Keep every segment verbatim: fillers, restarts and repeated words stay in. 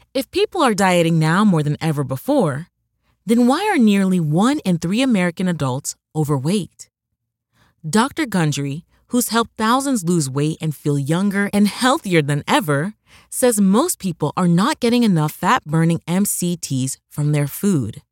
If people are dieting now more than ever before, then why are nearly one in three American adults overweight? Doctor Gundry, who's helped thousands lose weight and feel younger and healthier than ever, says most people are not getting enough fat-burning M C Ts from their food.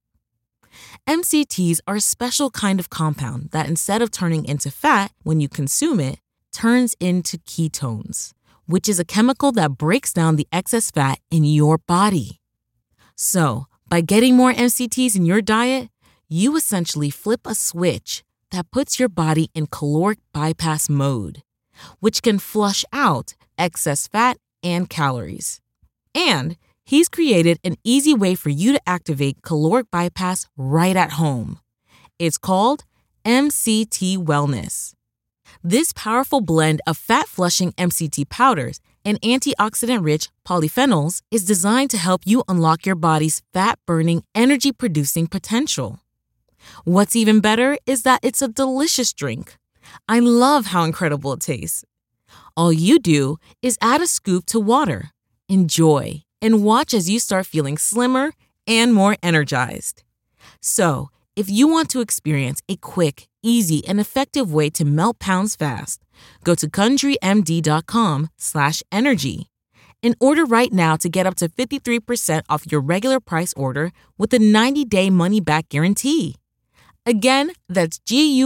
M C Ts are a special kind of compound that, instead of turning into fat when you consume it, turns into ketones, which is a chemical that breaks down the excess fat in your body. So, by getting more M C Ts in your diet, you essentially flip a switch that puts your body in caloric bypass mode, which can flush out excess fat and calories. And he's created an easy way for you to activate caloric bypass right at home. It's called M C T Wellness. This powerful blend of fat-flushing M C T powders and antioxidant-rich polyphenols is designed to help you unlock your body's fat-burning, energy-producing potential. What's even better is that it's a delicious drink. I love how incredible it tastes. All you do is add a scoop to water, enjoy, and watch as you start feeling slimmer and more energized. So, if you want to experience a quick, easy, and effective way to melt pounds fast, go to GundryMD.com slash energy and order right now to get up to fifty-three percent off your regular price order with a ninety-day money-back guarantee. Again, that's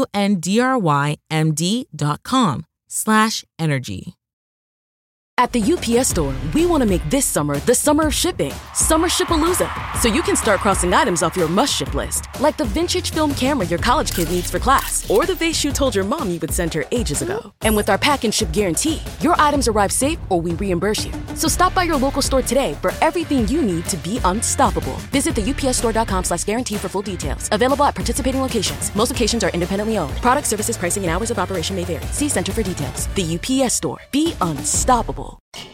G-U-N-D-R-Y-M-D dot com slash energy. At the U P S Store, we want to make this summer the summer of shipping. Summer Ship-a-Looza. So you can start crossing items off your must-ship list, like the vintage film camera your college kid needs for class, or the vase you told your mom you would send her ages ago. And with our pack and ship guarantee, your items arrive safe or we reimburse you. So stop by your local store today for everything you need to be unstoppable. Visit the upsstore.com slash guarantee for full details. Available at participating locations. Most locations are independently owned. Product, services, pricing, and hours of operation may vary. See Center for details. The U P S Store. Be unstoppable.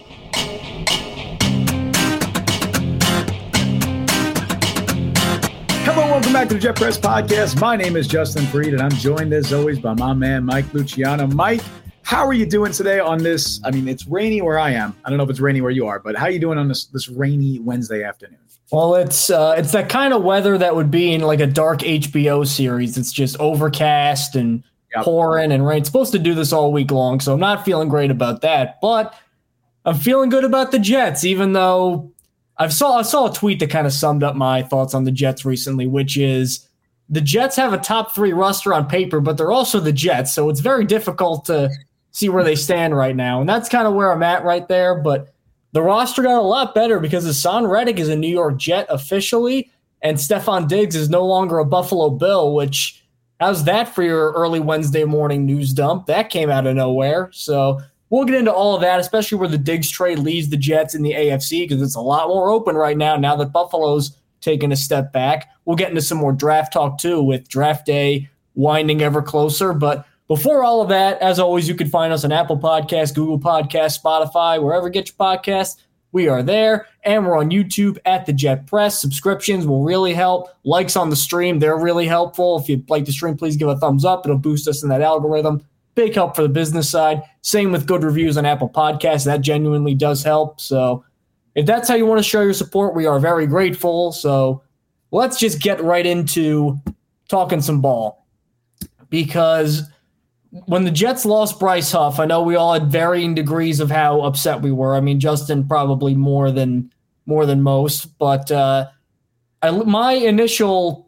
Hello, welcome back to the Jet Press Podcast. My name is Justin Freed, and I'm joined as always by my man, Mike Luciano. Mike, how are you doing today on this? I mean, it's rainy where I am. I don't know if it's rainy where you are, but how are you doing on this, this rainy Wednesday afternoon? Well, it's uh, it's that kind of weather that would be in like a dark H B O series. It's just overcast and yep. pouring and rain. It's supposed to do this all week long, so I'm not feeling great about that. But I'm feeling good about the Jets, even though I've saw I saw a tweet that kind of summed up my thoughts on the Jets recently, which is the Jets have a top three roster on paper, but they're also the Jets, so it's very difficult to see where they stand right now. And that's kind of where I'm at right there. But the roster got a lot better because Hassan Reddick is a New York Jet officially, and Stephon Diggs is no longer a Buffalo Bill, which, how's that for your early Wednesday morning news dump? That came out of nowhere. So we'll get into all of that, especially where the Diggs trade leaves the Jets in the A F C, because it's a lot more open right now, now that Buffalo's taken a step back. We'll get into some more draft talk, too, with draft day winding ever closer. But before all of that, as always, you can find us on Apple Podcasts, Google Podcasts, Spotify, wherever you get your podcasts. We are there, and we're on YouTube at The Jet Press. Subscriptions will really help. Likes on the stream, they're really helpful. If you like the stream, please give a thumbs up. It'll boost us in that algorithm. Big help for the business side. Same with good reviews on Apple Podcasts. That genuinely does help. So if that's how you want to show your support, we are very grateful. So let's just get right into talking some ball. Because when the Jets lost Bryce Huff, I know we all had varying degrees of how upset we were. I mean, Justin probably more than more than most. But uh, I, my initial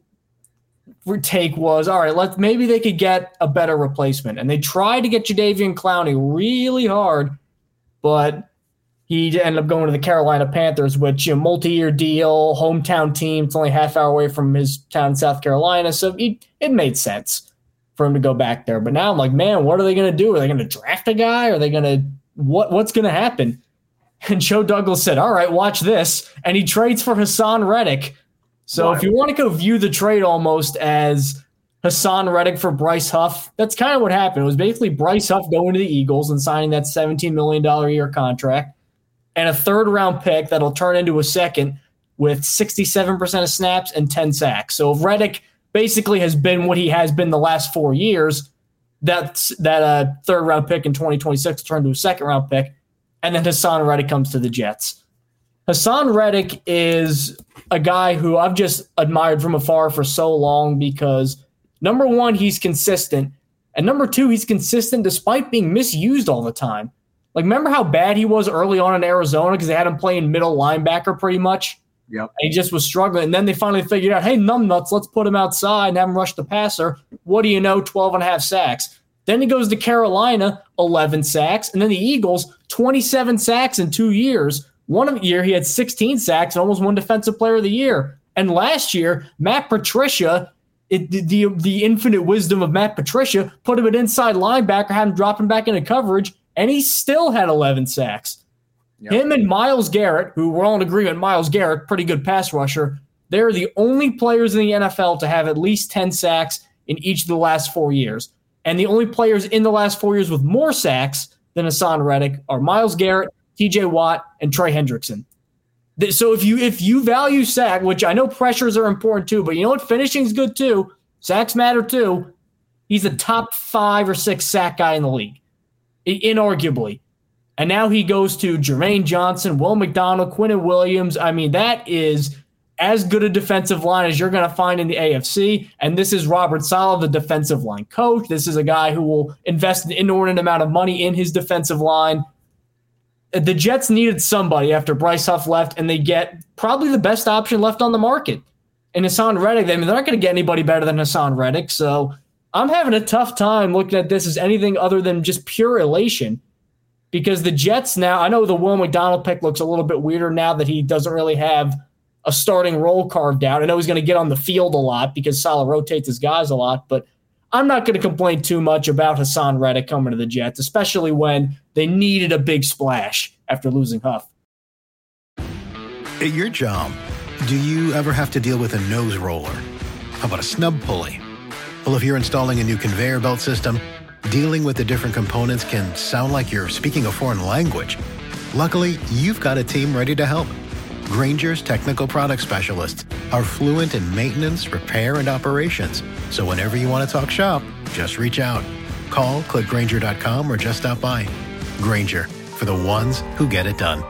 take was, all right, let's maybe they could get a better replacement. And they tried to get Jadeveon Clowney really hard, but he ended up going to the Carolina Panthers, which a multi-year deal, hometown team. It's only a half hour away from his town, South Carolina. So it, it made sense for him to go back there. But now I'm like, man, what are they going to do? Are they going to draft a guy? Are they going to what? What's going to happen? And Joe Douglas said, all right, watch this. And he trades for Hassan Reddick. So wow. If you want to go view the trade almost as Hassan Reddick for Bryce Huff, that's kind of what happened. It was basically Bryce Huff going to the Eagles and signing that seventeen million dollars a year contract and a third-round pick that'll turn into a second with sixty-seven percent of snaps and ten sacks. So if Reddick basically has been what he has been the last four years, that's that uh, third-round pick in twenty twenty-six will turn to a second-round pick, and then Hassan Reddick comes to the Jets. Haason Reddick is a guy who I've just admired from afar for so long because, number one, he's consistent. And number two, he's consistent despite being misused all the time. Like, remember how bad he was early on in Arizona because they had him playing middle linebacker pretty much? Yep. And he just was struggling. And then they finally figured out, hey, numbnuts, let's put him outside and have him rush the passer. What do you know? twelve and a half sacks. Then he goes to Carolina, eleven sacks. And then the Eagles, twenty-seven sacks in two years. One year he had sixteen sacks and almost won Defensive Player of the Year. And last year, Matt Patricia, it, the, the the infinite wisdom of Matt Patricia, put him at inside linebacker, had him drop him back into coverage, and he still had eleven sacks. Yep. Him and Myles Garrett, who we're all in agreement, Myles Garrett, pretty good pass rusher, they're the only players in the N F L to have at least ten sacks in each of the last four years. And the only players in the last four years with more sacks than Haason Reddick are Myles Garrett, T J Watt, and Trey Hendrickson. So if you if you value sack, which I know pressures are important too, but you know what? Finishing's good too. Sacks matter too. He's a top five or six sack guy in the league, inarguably. And now he goes to Jermaine Johnson, Will McDonald, Quinnen Williams. I mean, that is as good a defensive line as you're going to find in the A F C. And this is Robert Saleh, the defensive line coach. This is a guy who will invest an inordinate amount of money in his defensive line. The Jets needed somebody after Bryce Huff left, and they get probably the best option left on the market. And Haason Reddick, I mean, they're not going to get anybody better than Haason Reddick. So I'm having a tough time looking at this as anything other than just pure elation. Because the Jets now, I know the Will McDonald pick looks a little bit weirder now that he doesn't really have a starting role carved out. I know he's going to get on the field a lot because Saleh rotates his guys a lot, but I'm not going to complain too much about Haason Reddick coming to the Jets, especially when they needed a big splash after losing Huff. At your job, do you ever have to deal with a nose roller? How about a snub pulley? Well, if you're installing a new conveyor belt system, dealing with the different components can sound like you're speaking a foreign language. Luckily, you've got a team ready to help. Grainger's technical product specialists are fluent in maintenance, repair, and operations. So whenever you want to talk shop, just reach out. Call, click Grainger dot com, or just stop by. Grainger, for the ones who get it done.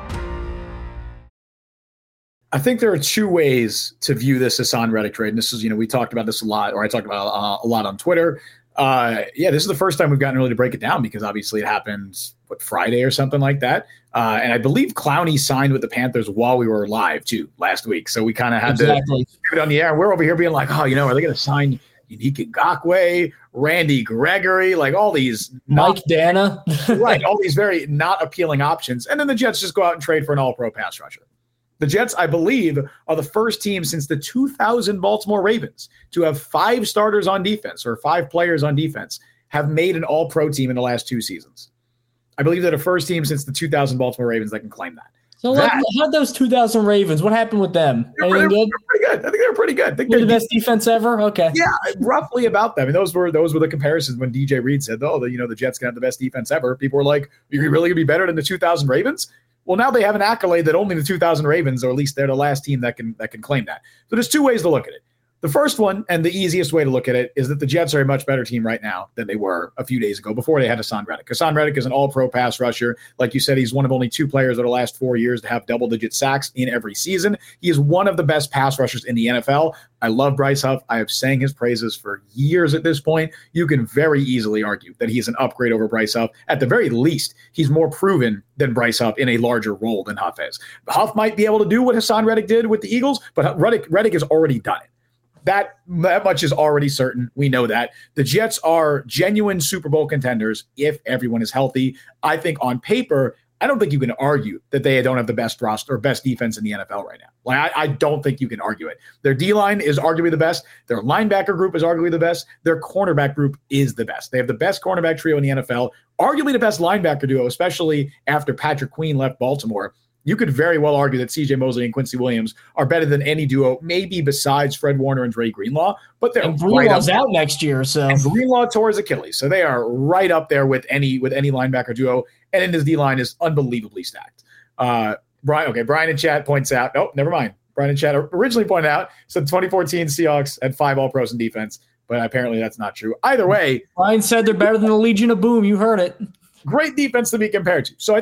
I think there are two ways to view this Haason Reddick trade. And this is, you know, we talked about this a lot, or I talked about uh, a lot on Twitter. Uh, yeah, this is the first time we've gotten really to break it down because obviously it happened, what, Friday or something like that. Uh, and I believe Clowney signed with the Panthers while we were live, too, last week. So we kind of had exactly. to get it on the air. We're over here being like, oh, you know, are they going to sign Unique Ngakoue, Randy Gregory, like all these. Mike not, Dana. Right, all these very not appealing options. And then the Jets just go out and trade for an all-pro pass rusher. The Jets, I believe, are the first team since the two thousand Baltimore Ravens to have five starters on defense or five players on defense have made an all-pro team in the last two seasons. I believe they're the first team since the two thousand Baltimore Ravens that can claim that. So that, like, how those two thousand Ravens, what happened with them? They're, they're, they're pretty good. I think they're pretty good. I think they're they're the best defense ever? Okay. Yeah, roughly about them. I mean, those were those were the comparisons when D J Reed said, oh, the, you know, the Jets can have the best defense ever. People were like, you're really going to be better than the two thousand Ravens? Well, now they have an accolade that only the two thousand Ravens, or at least they're the last team that can that can claim that. So there's two ways to look at it. The first one, and the easiest way to look at it, is that the Jets are a much better team right now than they were a few days ago before they had Haason Reddick. Haason Reddick is an all-pro pass rusher. Like you said, he's one of only two players over the last four years to have double-digit sacks in every season. He is one of the best pass rushers in the N F L. I love Bryce Huff. I have sang his praises for years at this point. You can very easily argue that he's an upgrade over Bryce Huff. At the very least, he's more proven than Bryce Huff in a larger role than Huff is. Huff might be able to do what Haason Reddick did with the Eagles, but Reddick, Reddick has already done it. That, that much is already certain. We know that. The Jets are genuine Super Bowl contenders if everyone is healthy. I think on paper, I don't think you can argue that they don't have the best roster or best defense in the N F L right now. Like I, I don't think you can argue it. Their D-line is arguably the best. Their linebacker group is arguably the best. Their cornerback group is the best. They have the best cornerback trio in the N F L, arguably the best linebacker duo, especially after Patrick Queen left Baltimore. You could very well argue that C J Mosley and Quincy Williams are better than any duo, maybe besides Fred Warner and Dre Greenlaw. But they're and Greenlaw's right out next year, so and Greenlaw tore his Achilles, so they are right up there with any with any linebacker duo. And in his D line is unbelievably stacked. Uh, Brian, okay, Brian in chat points out. Nope, never mind. Brian in chat originally pointed out said twenty fourteen Seahawks had five All Pros in defense, but apparently that's not true. Either way, Brian said they're better than the Legion of Boom. You heard it. Great defense to be compared to. So I think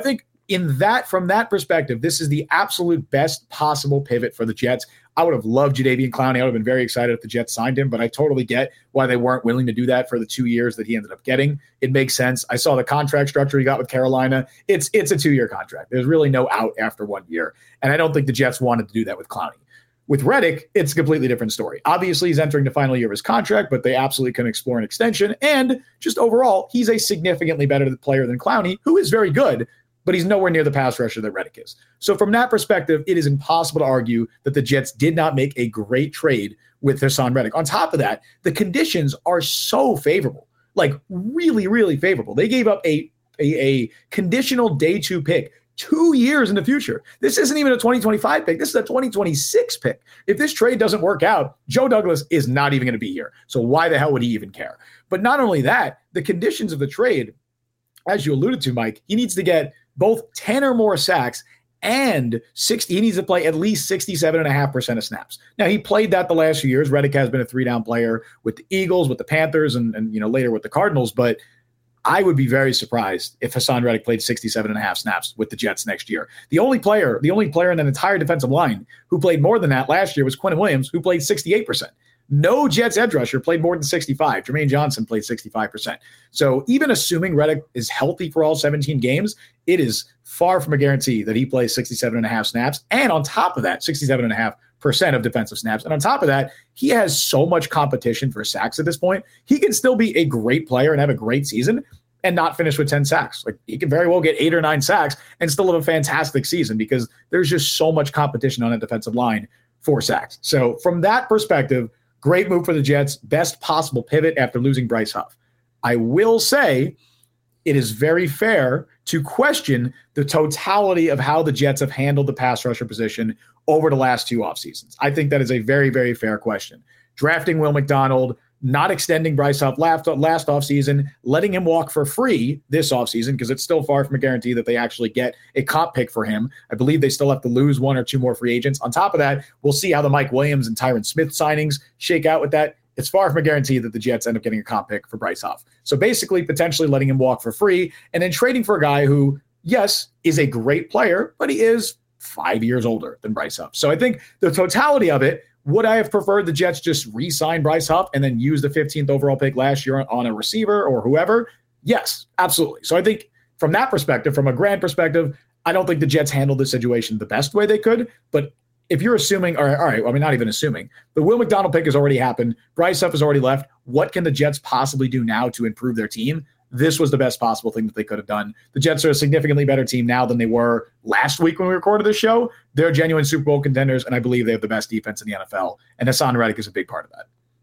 in that, from that perspective, this is the absolute best possible pivot for the Jets. I would have loved Jadeveon Clowney. I would have been very excited if the Jets signed him, but I totally get why they weren't willing to do that for the two years that he ended up getting. It makes sense. I saw the contract structure he got with Carolina. It's it's a two-year contract. There's really no out after one year, and I don't think the Jets wanted to do that with Clowney. With Reddick, it's a completely different story. Obviously, he's entering the final year of his contract, but they absolutely can explore an extension, and just overall, he's a significantly better player than Clowney, who is very good, but he's nowhere near the pass rusher that Reddick is. So from that perspective, it is impossible to argue that the Jets did not make a great trade with Haason Reddick. On top of that, the conditions are so favorable, like really, really favorable. They gave up a, a, a conditional day two pick two years in the future. This isn't even a twenty twenty-five pick. This is a twenty twenty-six pick. If this trade doesn't work out, Joe Douglas is not even going to be here. So why the hell would he even care? But not only that, the conditions of the trade, as you alluded to, Mike, he needs to get both ten or more sacks and sixty. He needs to play at least sixty-seven point five percent of snaps. Now, he played that the last few years. Reddick has been a three-down player with the Eagles, with the Panthers, and, and you know later with the Cardinals. But I would be very surprised if Haason Reddick played sixty-seven point five snaps with the Jets next year. The only player, the only player in an entire defensive line who played more than that last year was Quinnen Williams, who played sixty-eight percent. No Jets edge rusher played more than sixty-five. Jermaine Johnson played sixty-five percent. So even assuming Reddick is healthy for all seventeen games, it is far from a guarantee that he plays sixty-seven point five snaps. And on top of that, sixty-seven point five percent of defensive snaps. And on top of that, he has so much competition for sacks at this point. He can still be a great player and have a great season and not finish with ten sacks. Like he can very well get eight or nine sacks and still have a fantastic season because there's just so much competition on a defensive line for sacks. So from that perspective, great move for the Jets. Best possible pivot after losing Bryce Huff. I will say it is very fair to question the totality of how the Jets have handled the pass rusher position over the last two off seasons. I think that is a very, very fair question. Drafting Will McDonald, not extending Bryce Huff last, last offseason, letting him walk for free this offseason because it's still far from a guarantee that they actually get a comp pick for him. I believe they still have to lose one or two more free agents. On top of that, we'll see how the Mike Williams and Tyron Smith signings shake out with that. It's far from a guarantee that the Jets end up getting a comp pick for Bryce Huff. So basically, potentially letting him walk for free and then trading for a guy who, yes, is a great player, but he is five years older than Bryce Huff. So I think the totality of it, would I have preferred the Jets just re-sign Bryce Huff and then use the fifteenth overall pick last year on a receiver or whoever? Yes, absolutely. So I think from that perspective, from a grand perspective, I don't think the Jets handled the situation the best way they could. But if you're assuming, all right, all right, I mean, not even assuming, the Will McDonald pick has already happened. Bryce Huff has already left. What can the Jets possibly do now to improve their team? This was the best possible thing that they could have done. The Jets are a significantly better team now than they were last week when we recorded this show. They're genuine Super Bowl contenders, and I believe they have the best defense in the N F L. And Haason Reddick is a big part of that.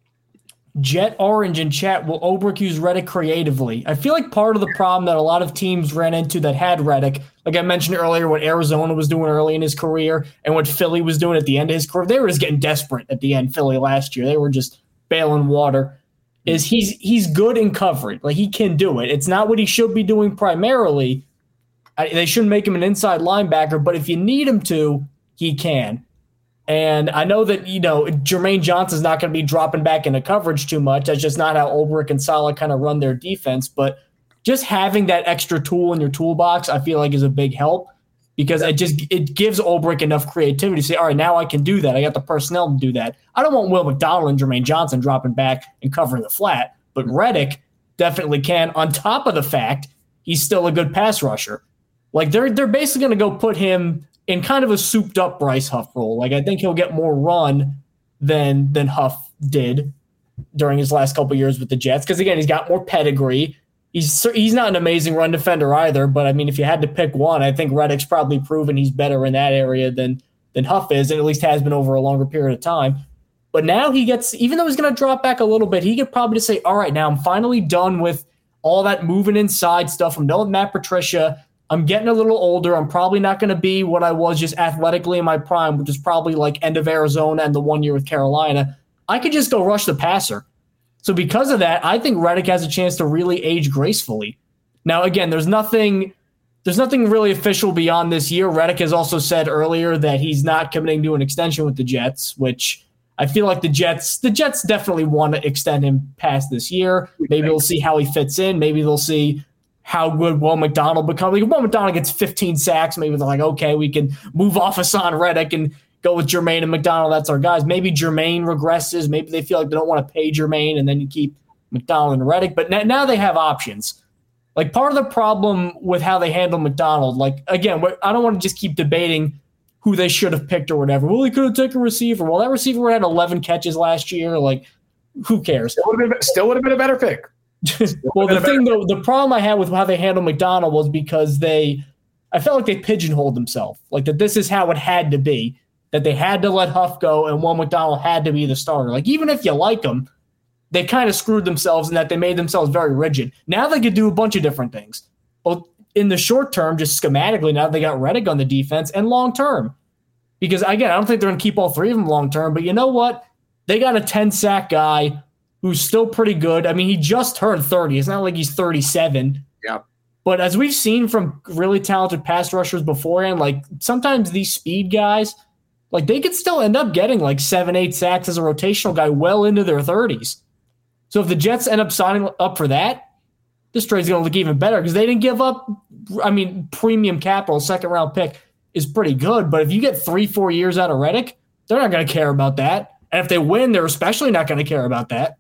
Jet Orange in chat, will Ulbrich use Reddick creatively? I feel like part of the problem that a lot of teams ran into that had Reddick, like I mentioned earlier, what Arizona was doing early in his career and what Philly was doing at the end of his career, they were just getting desperate at the end, Philly last year. They were just bailing water. Is he's he's good in covering. Like, he can do it. It's not what he should be doing primarily. I, they shouldn't make him an inside linebacker, but if you need him to, he can. And I know that, you know, Jermaine Johnson's not going to be dropping back into coverage too much. That's just not how Ulbrich and Saleh kind of run their defense. But just having that extra tool in your toolbox, I feel like, is a big help because it just it gives Ulbrich enough creativity to say, all right, now I can do that. I got the personnel to do that. I don't want Will McDonald and Jermaine Johnson dropping back and covering the flat, but Reddick definitely can, on top of the fact he's still a good pass rusher. Like, they're they're basically going to go put him in kind of a souped-up Bryce Huff role. Like, I think he'll get more run than than Huff did during his last couple of years with the Jets because, again, he's got more pedigree. He's he's not an amazing run defender either, but, I mean, if you had to pick one, I think Reddick's probably proven he's better in that area than, than Huff is, and at least has been over a longer period of time. But now he gets, even though he's going to drop back a little bit, he could probably just say, all right, now I'm finally done with all that moving inside stuff. I'm done with Matt Patricia. I'm getting a little older. I'm probably not going to be what I was just athletically in my prime, which is probably like end of Arizona and the one year with Carolina. I could just go rush the passer. So because of that, I think Reddick has a chance to really age gracefully. Now, again, there's nothing there's nothing really official beyond this year. Reddick has also said earlier that he's not committing to an extension with the Jets, which I feel like the Jets the Jets definitely want to extend him past this year. Maybe we'll see how he fits in. Maybe they'll see how good Will McDonald becomes. Like, Will McDonald gets fifteen sacks, maybe they're like, okay, we can move off Hassan Reddick and go with Jermaine and McDonald. That's our guys. Maybe Jermaine regresses. Maybe they feel like they don't want to pay Jermaine, and then you keep McDonald and Reddick. But now they have options. Like, part of the problem with how they handle McDonald, like, again, I don't want to just keep debating who they should have picked or whatever. Well, they could have taken a receiver. Well, that receiver had eleven catches last year. Like, who cares? Still would have been, still would have been a better pick. Well, the thing, though, the problem I had with how they handled McDonald was because they, I felt like they pigeonholed themselves. Like, that this is how it had to be, that they had to let Huff go and Will McDonald had to be the starter. Like, even if you like him, they kind of screwed themselves in that they made themselves very rigid. Now they could do a bunch of different things. Well, in the short term, just schematically, now they got Reddick on the defense, and long term. Because, again, I don't think they're going to keep all three of them long term, but you know what? They got a ten-sack guy who's still pretty good. I mean, he just turned thirty. It's not like he's thirty-seven. Yeah. But as we've seen from really talented pass rushers beforehand, like, sometimes these speed guys, like, they could still end up getting like seven, eight sacks as a rotational guy well into their thirties. So if the Jets end up signing up for that, this trade's going to look even better because they didn't give up, I mean, premium capital, second round pick is pretty good. But if you get three, four years out of Reddick, they're not going to care about that. And if they win, they're especially not going to care about that.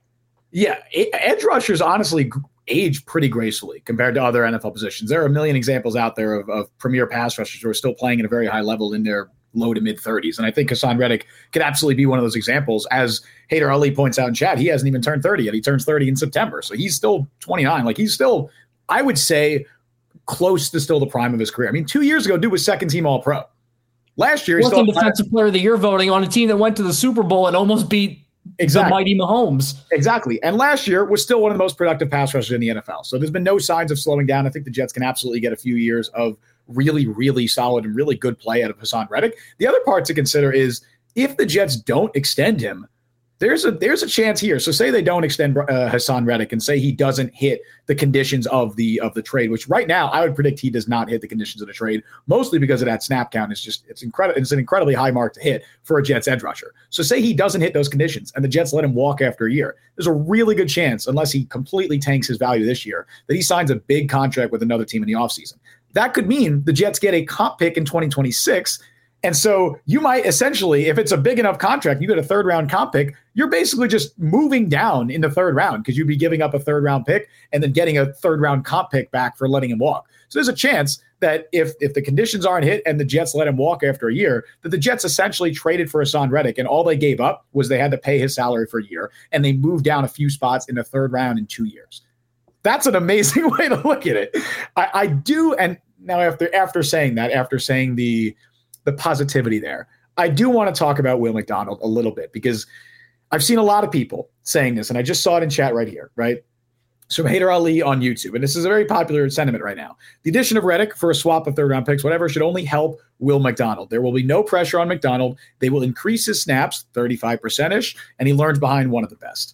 Yeah, edge rushers honestly age pretty gracefully compared to other N F L positions. There are a million examples out there of, of premier pass rushers who are still playing at a very high level in their low to mid thirties. And I think Hassan Reddick could absolutely be one of those examples. As Haider Ali points out in chat, he hasn't even turned thirty yet. He turns thirty in September. So he's still twenty-nine. Like, he's still, I would say, close to still the prime of his career. I mean, two years ago, dude was second team all pro. Last year, he still defensive player of the year voting on a team that went to the Super Bowl and almost beat exactly. the mighty Mahomes. Exactly. And last year was still one of the most productive pass rushers in the N F L. So there's been no signs of slowing down. I think the Jets can absolutely get a few years of really, really solid and really good play out of Hassan Reddick. The other part to consider is if the Jets don't extend him, there's a there's a chance here. So say they don't extend uh, Hassan Reddick and say he doesn't hit the conditions of the of the trade, which right now I would predict he does not hit the conditions of the trade, mostly because of that snap count. It's just it's incredible. It's an incredibly high mark to hit for a Jets edge rusher. So say he doesn't hit those conditions and the Jets let him walk after a year. There's a really good chance, unless he completely tanks his value this year, that he signs a big contract with another team in the offseason. That could mean the Jets get a comp pick in twenty twenty-six. And so you might essentially, if it's a big enough contract, you get a third round comp pick, you're basically just moving down in the third round because you'd be giving up a third round pick and then getting a third round comp pick back for letting him walk. So there's a chance that if if the conditions aren't hit and the Jets let him walk after a year, that the Jets essentially traded for Hassan Reddick, and all they gave up was they had to pay his salary for a year, and they moved down a few spots in the third round in two years. That's an amazing way to look at it. I, I do, and now after after saying that, after saying the the positivity there, I do want to talk about Will McDonald a little bit because I've seen a lot of people saying this, and I just saw it in chat right here, right? So Haider Ali on YouTube, and this is a very popular sentiment right now. The addition of Reddick for a swap of third round picks, whatever, should only help Will McDonald. There will be no pressure on McDonald. They will increase his snaps, thirty-five percent-ish, and he learns behind one of the best.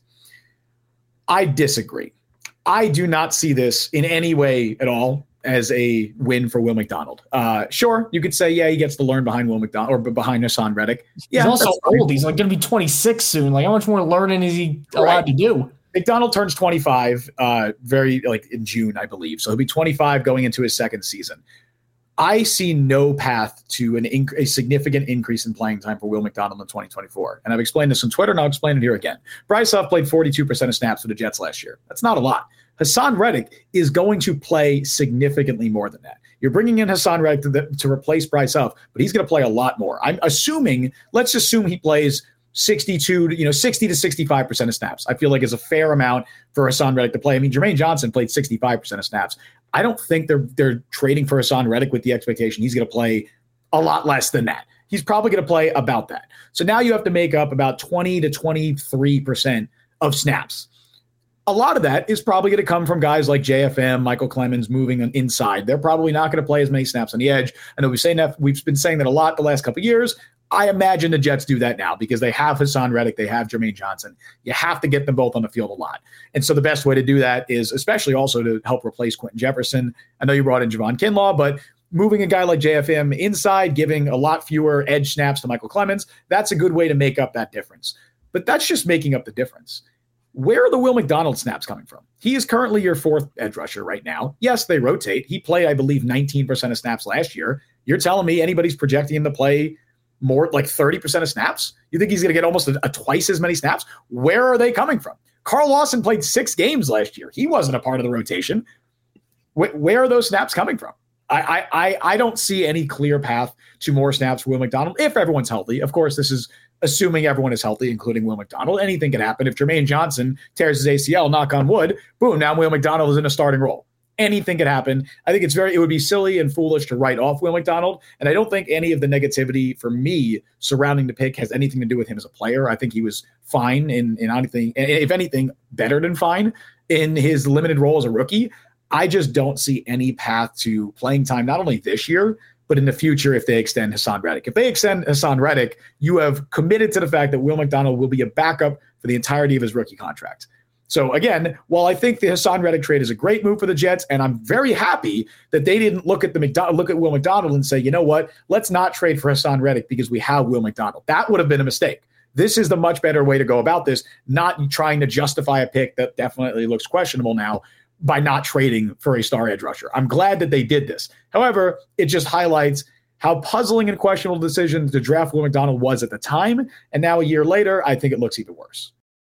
I disagree. I do not see this in any way at all as a win for Will McDonald. Uh, sure, you could say, yeah, he gets to learn behind Will McDonald or behind Hassan Reddick. Yeah, he's also old. He's like going to be twenty-six soon. Like, how much more learning is he allowed right. to do? McDonald turns twenty-five uh, very like in June, I believe. So he'll be twenty-five going into his second season. I see no path to an inc- a significant increase in playing time for Will McDonald in twenty twenty-four. And I've explained this on Twitter, and I'll explain it here again. Bryce Huff played forty-two percent of snaps for the Jets last year. That's not a lot. Hassan Reddick is going to play significantly more than that. You're bringing in Hassan Reddick to, the, to replace Bryce Huff, but he's going to play a lot more. I'm assuming, let's assume he plays sixty-two, you know, sixty to sixty-five percent of snaps. I feel like is a fair amount for Hassan Reddick to play. I mean, Jermaine Johnson played sixty-five percent of snaps. I don't think they're they're trading for Hassan Reddick with the expectation he's going to play a lot less than that. He's probably going to play about that. So now you have to make up about twenty to twenty-three percent of snaps. A lot of that is probably going to come from guys like J F M, Michael Clemens moving inside. They're probably not going to play as many snaps on the edge. I know we've saying that we've been saying that a lot the last couple of years. I imagine the Jets do that now because they have Hassan Reddick, they have Jermaine Johnson. You have to get them both on the field a lot. And so the best way to do that is especially also to help replace Quentin Jefferson. I know you brought in Javon Kinlaw, but moving a guy like J F M inside, giving a lot fewer edge snaps to Michael Clemens, that's a good way to make up that difference. But that's just making up the difference. where are the Will McDonald snaps coming from? He is currently your fourth edge rusher right now. Yes, they rotate. He played, I believe, nineteen percent of snaps last year. You're telling me anybody's projecting him to play more, like thirty percent of snaps? You think he's going to get almost a, a twice as many snaps? Where are they coming from? Carl Lawson played six games last year. He wasn't a part of the rotation. Wh- where are those snaps coming from? I, I I don't see any clear path to more snaps for Will McDonald if everyone's healthy. Of course, this is assuming everyone is healthy, including Will McDonald. Anything can happen. If Jermaine Johnson tears his A C L, knock on wood, boom, now Will McDonald is in a starting role. Anything could happen. I think it's very, it would be silly and foolish to write off Will McDonald. And I don't think any of the negativity for me surrounding the pick has anything to do with him as a player. I think he was fine in, in anything, if anything, better than fine in his limited role as a rookie. I just don't see any path to playing time, not only this year, but in the future if they extend Hassan Reddick. If they extend Hassan Reddick, you have committed to the fact that Will McDonald will be a backup for the entirety of his rookie contract. So again, while I think the Hassan Reddick trade is a great move for the Jets, and I'm very happy that they didn't look at the McDonald, look at Will McDonald and say, you know what, let's not trade for Hassan Reddick because we have Will McDonald. That would have been a mistake. This is the much better way to go about this, not trying to justify a pick that definitely looks questionable now by not trading for a star edge rusher. I'm glad that they did this. However, it just highlights how puzzling and questionable decision to draft Will McDonald was at the time. And now a year later, I think it looks even worse.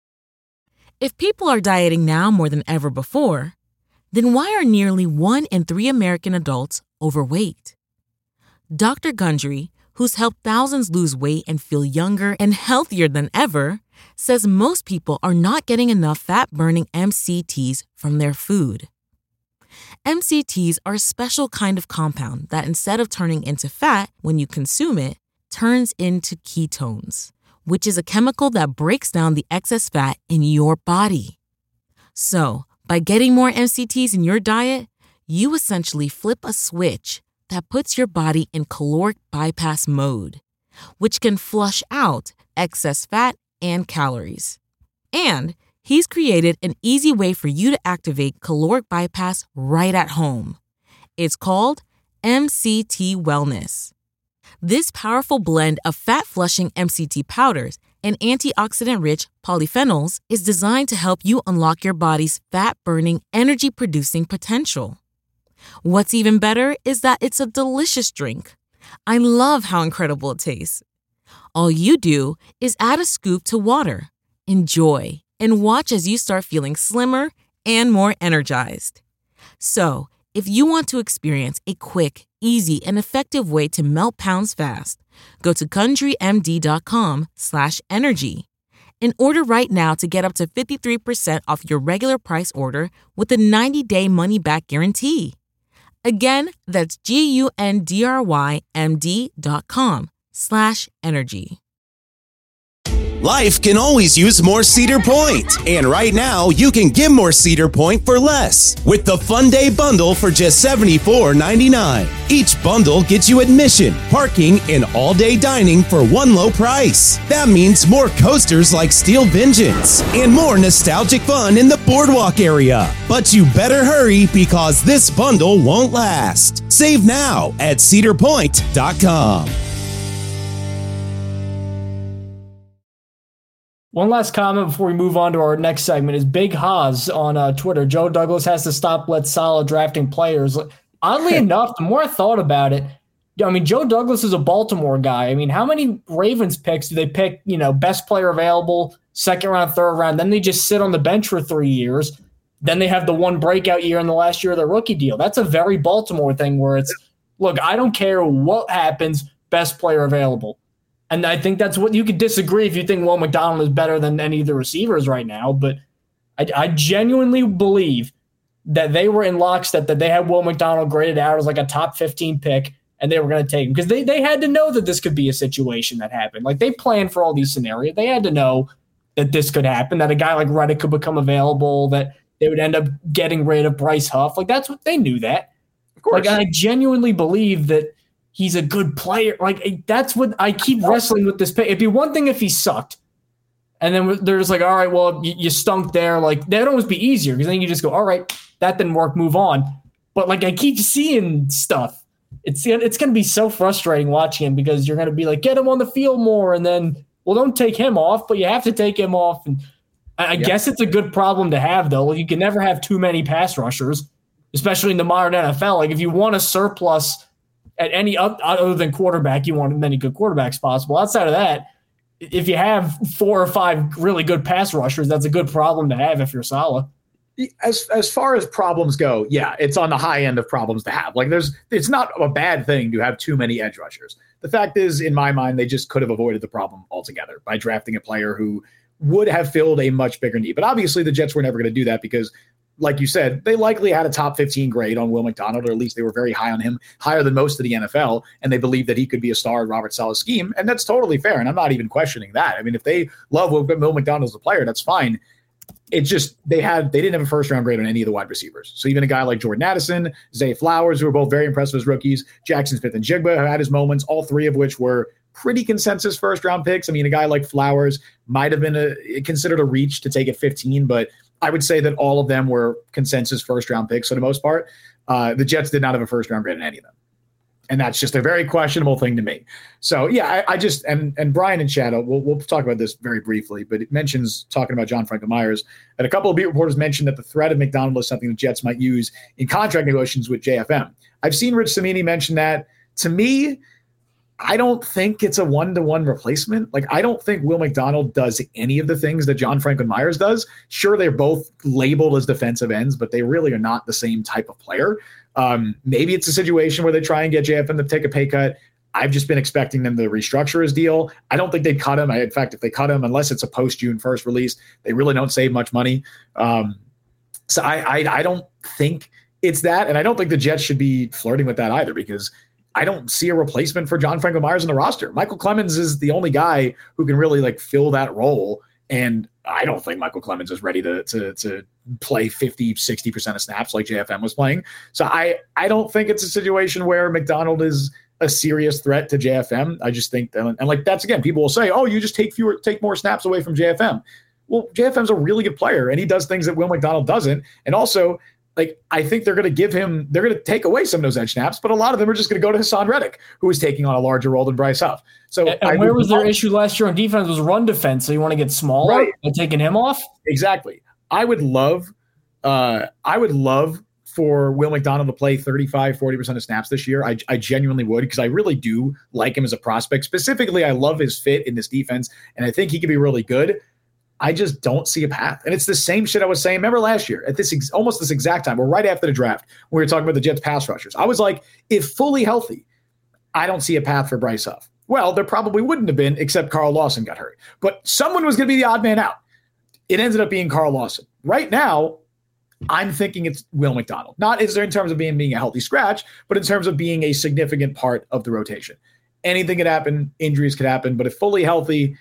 If people are dieting now more than ever before, then why are nearly one in three American adults overweight? Doctor Gundry, who's helped thousands lose weight and feel younger and healthier than ever, says most people are not getting enough fat-burning M C Ts from their food. M C Ts are a special kind of compound that instead of turning into fat when you consume it, turns into ketones, which is a chemical that breaks down the excess fat in your body. So, by getting more M C Ts in your diet, you essentially flip a switch that puts your body in caloric bypass mode, which can flush out excess fat and calories. And he's created an easy way for you to activate caloric bypass right at home. It's called M C T Wellness. This powerful blend of fat-flushing M C T powders and antioxidant-rich polyphenols is designed to help you unlock your body's fat-burning, energy-producing potential. What's even better is that it's a delicious drink. I love how incredible it tastes. All you do is add a scoop to water, enjoy, and watch as you start feeling slimmer and more energized. So, if you want to experience a quick, easy, and effective way to melt pounds fast, go to GundryMD.com slash energy and order right now to get up to fifty-three percent off your regular price order with a ninety-day money-back guarantee. Again, that's G-U-N-D-R-Y-M-D dot com slash energy. Life can always use more Cedar Point. And right now, you can get more Cedar Point for less with the Fun Day Bundle for just seventy-four ninety-nine. Each bundle gets you admission, parking, and all-day dining for one low price. That means more coasters like Steel Vengeance and more nostalgic fun in the boardwalk area. But you better hurry because this bundle won't last. Save now at cedar point dot com. One last comment before we move on to our next segment is Big Haas on uh, Twitter. Joe Douglas has to stop let solid drafting players. Oddly enough, the more I thought about it, I mean, Joe Douglas is a Baltimore guy. I mean, how many Ravens picks do they pick, you know, best player available, second round, third round, then they just sit on the bench for three years. Then they have the one breakout year in the last year of their rookie deal. That's a very Baltimore thing where it's, look, I don't care what happens, best player available. And I think that's what you could disagree if you think Will McDonald is better than any of the receivers right now. But I, I genuinely believe that they were in lockstep, that they had Will McDonald graded out as like a top fifteen pick, and they were going to take him because they, they had to know that this could be a situation that happened. Like they planned for all these scenarios. They had to know that this could happen, that a guy like Reddick could become available, that they would end up getting rid of Bryce Huff. Like that's what they knew that. Of course. Like I genuinely believe that he's a good player. Like, that's what I keep wrestling with this pick. It'd be one thing if he sucked. And then there's like, all right, well, you, you stunk there. Like, that'd almost be easier because then you just go, all right, that didn't work, move on. But, like, I keep seeing stuff. It's it's going to be so frustrating watching him because you're going to be like, get him on the field more. And then, well, don't take him off, but you have to take him off. And I, I yeah. guess it's a good problem to have, though. Like, you can never have too many pass rushers, especially in the modern N F L. Like, if you want a surplus at any other than quarterback, you want as many good quarterbacks possible. Outside of that, if you have four or five really good pass rushers, that's a good problem to have if you're Saleh. As as far as problems go, yeah, it's on the high end of problems to have. Like, there's, it's not a bad thing to have too many edge rushers. The fact is, in my mind, they just could have avoided the problem altogether by drafting a player who would have filled a much bigger need. But obviously, the Jets were never going to do that because, like you said, they likely had a top fifteen grade on Will McDonald, or at least they were very high on him, higher than most of the N F L, and they believed that he could be a star in Robert Saleh's scheme, and that's totally fair, and I'm not even questioning that. I mean, if they love Will McDonald as a player, that's fine. It's just they had they didn't have a first-round grade on any of the wide receivers. So even a guy like Jordan Addison, Zay Flowers, who were both very impressive as rookies, Jackson Smith-Njigba, who had his moments, all three of which were pretty consensus first-round picks. I mean, a guy like Flowers might have been a, considered a reach to take at fifteen, but I would say that all of them were consensus first-round picks for the most part. Uh, the Jets did not have a first-round grade in any of them. And that's just a very questionable thing to me. So, yeah, I, I just – and and Brian and Shadow, we'll, we'll talk about this very briefly, but it mentions talking about John Franklin Myers. And a couple of beat reporters mentioned that the threat of McDonald is something the Jets might use in contract negotiations with J F M. I've seen Rich Cimini mention that. To me – I don't think it's a one-to-one replacement. Like, I don't think Will McDonald does any of the things that John Franklin Myers does. Sure, they're both labeled as defensive ends, but they really are not the same type of player. Um, maybe it's a situation where they try and get J F M to take a pay cut. I've just been expecting them to restructure his deal. I don't think they'd cut him. I, in fact, if they cut him, unless it's a post-June first release, they really don't save much money. Um, so I, I, I don't think it's that, and I don't think the Jets should be flirting with that either, because I don't see a replacement for John Franklin Myers in the roster. Michael Clemens is the only guy who can really like fill that role. And I don't think Michael Clemens is ready to, to, to play fifty, sixty percent of snaps like J F M was playing. So I, I don't think it's a situation where McDonald is a serious threat to J F M. I just think that, and like, that's again, people will say, oh, you just take fewer, take more snaps away from J F M. Well, J F M's a really good player and he does things that Will McDonald doesn't. And also, like, I think they're going to give him, they're going to take away some of those edge snaps, but a lot of them are just going to go to Hassan Reddick, who is taking on a larger role than Bryce Huff. So, and, and where was their issue last year on defense was run defense. So you want to get smaller right. and taking him off? Exactly. I would love, uh, I would love for Will McDonald to play thirty-five, forty percent of snaps this year. I, I genuinely would, because I really do like him as a prospect. Specifically, I love his fit in this defense, and I think he could be really good. I just don't see a path. And it's the same shit I was saying. Remember last year at this ex- almost this exact time, or right after the draft, when we were talking about the Jets pass rushers. I was like, if fully healthy, I don't see a path for Bryce Huff. Well, there probably wouldn't have been, except Carl Lawson got hurt. But someone was going to be the odd man out. It ended up being Carl Lawson. Right now, I'm thinking it's Will McDonald. Not is there in terms of being, being a healthy scratch, but in terms of being a significant part of the rotation. Anything could happen. Injuries could happen. But if fully healthy,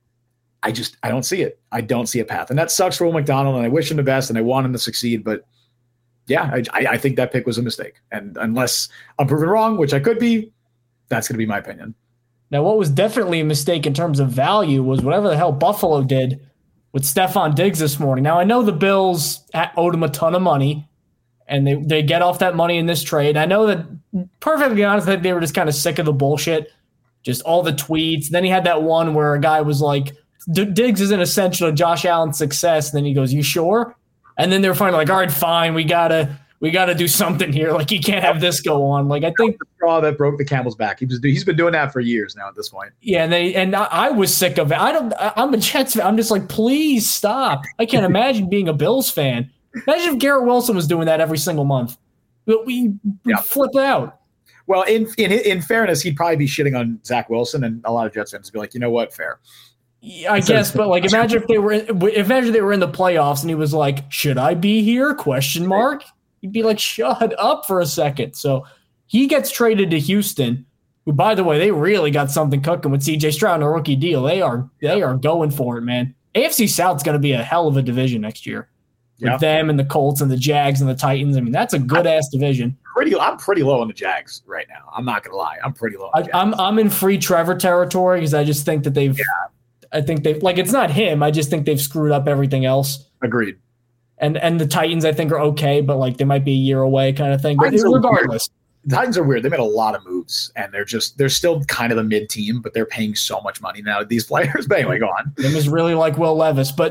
I just, I don't see it. I don't see a path. And that sucks for Will McDonald, and I wish him the best, and I want him to succeed. But, yeah, I, I think that pick was a mistake. And unless I'm proven wrong, which I could be, that's going to be my opinion. Now, what was definitely a mistake in terms of value was whatever the hell Buffalo did with Stephon Diggs this morning. Now, I know the Bills owed him a ton of money, and they, they get off that money in this trade. I know that, perfectly honest, I think they were just kind of sick of the bullshit, just all the tweets. And then he had that one where a guy was like, D- Diggs isn't essential to Josh Allen's success. And then he goes, you sure? And then they're finally like, all right, fine. We gotta, we gotta do something here. Like, you can't have this go on. Like, I think the straw that broke the camel's back. He was, he's been doing that for years now at this point. Yeah. And they, and I, I was sick of it. I don't, I, I'm a Jets fan. I'm just like, please stop. I can't imagine being a Bills fan. Imagine if Garrett Wilson was doing that every single month. We, we yeah. flip out. Well, in, in, in fairness, he'd probably be shitting on Zach Wilson, and a lot of Jets fans would be like, you know what? Fair. I guess, but like, imagine if they were, in, imagine they were in the playoffs and he was like, "Should I be here?" Question mark. You'd be like, "Shut up for a second." So he gets traded to Houston, who, by the way, they really got something cooking with C J Stroud and a rookie deal. They are, they are going for it, man. A F C South's going to be a hell of a division next year with yeah. them and the Colts and the Jags and the Titans. I mean, that's a good ass division. Pretty, I'm pretty low on the Jags right now. I'm not gonna lie. I'm pretty low. On the I, I'm, I'm in free Trevor territory because I just think that they've. Yeah. I think they've like it's not him. I just think they've screwed up everything else. Agreed. And and the Titans I think are okay, but like they might be a year away kind of thing. But Titans regardless, the Titans are weird. They made a lot of moves, and they're just they're still kind of the mid team, but they're paying so much money now. These players, but anyway, go on. Them is really like Will Levis, but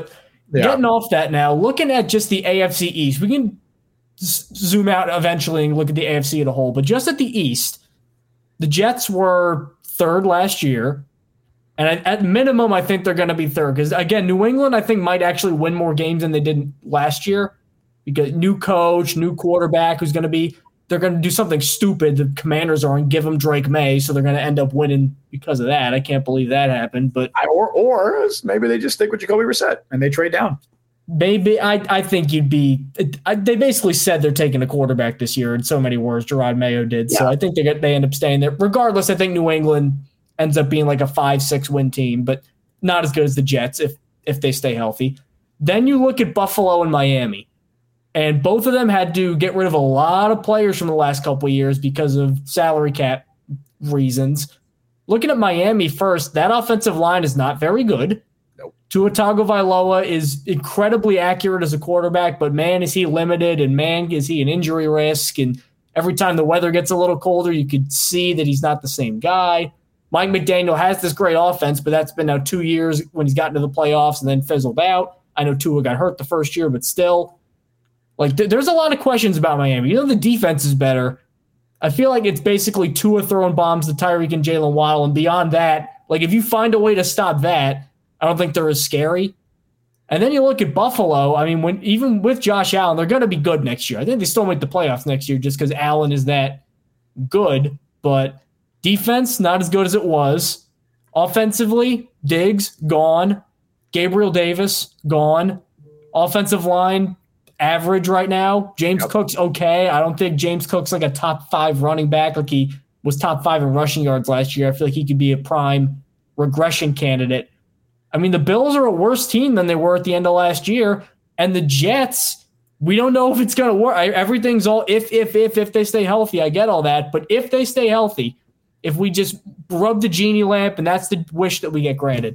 Yeah. Getting off that now, looking at just the A F C East, we can z- zoom out eventually and look at the A F C as a whole. But just at the East, the Jets were third last year. And at, at minimum, I think they're going to be third. Because, again, New England, I think, might actually win more games than they did last year. Because new coach, new quarterback who's going to be – they're going to do something stupid. The Commanders are and give them Drake May, so they're going to end up winning because of that. I can't believe that happened. But or or maybe they just stick with Jacoby Brissett and they trade down. Maybe I I think you'd be. I, they basically said they're taking a quarterback this year in so many words. Gerard Mayo did, yeah. So I think they get they end up staying there. Regardless, I think New England ends up being like a five six win team, but not as good as the Jets if if they stay healthy. Then you look at Buffalo and Miami. And both of them had to get rid of a lot of players from the last couple of years because of salary cap reasons. Looking at Miami first, that offensive line is not very good. Nope. Tua Tagovailoa is incredibly accurate as a quarterback, but man, is he limited, and man, is he an injury risk. And every time the weather gets a little colder, you could see that he's not the same guy. Mike McDaniel has this great offense, but that's been now two years when he's gotten to the playoffs and then fizzled out. I know Tua got hurt the first year, but still. Like, th- there's a lot of questions about Miami. You know, the defense is better. I feel like it's basically Tua throwing bombs to Tyreek and Jalen Waddle. And beyond that, like, if you find a way to stop that, I don't think they're as scary. And then you look at Buffalo. I mean, when even with Josh Allen, they're going to be good next year. I think they still make the playoffs next year just because Allen is that good. But defense, not as good as it was. Offensively, Diggs, gone. Gabriel Davis, gone. Offensive line, average right now. James yep. Cook's okay. I don't think James Cook's like a top five running back like he was top five in rushing yards last year. I feel like he could be a prime regression candidate. I mean, the Bills are a worse team than they were at the end of last year. And the Jets, we don't know if it's going to work. I, everything's all if, if, if, if they stay healthy. I get all that. But if they stay healthy, if we just rub the genie lamp and that's the wish that we get granted,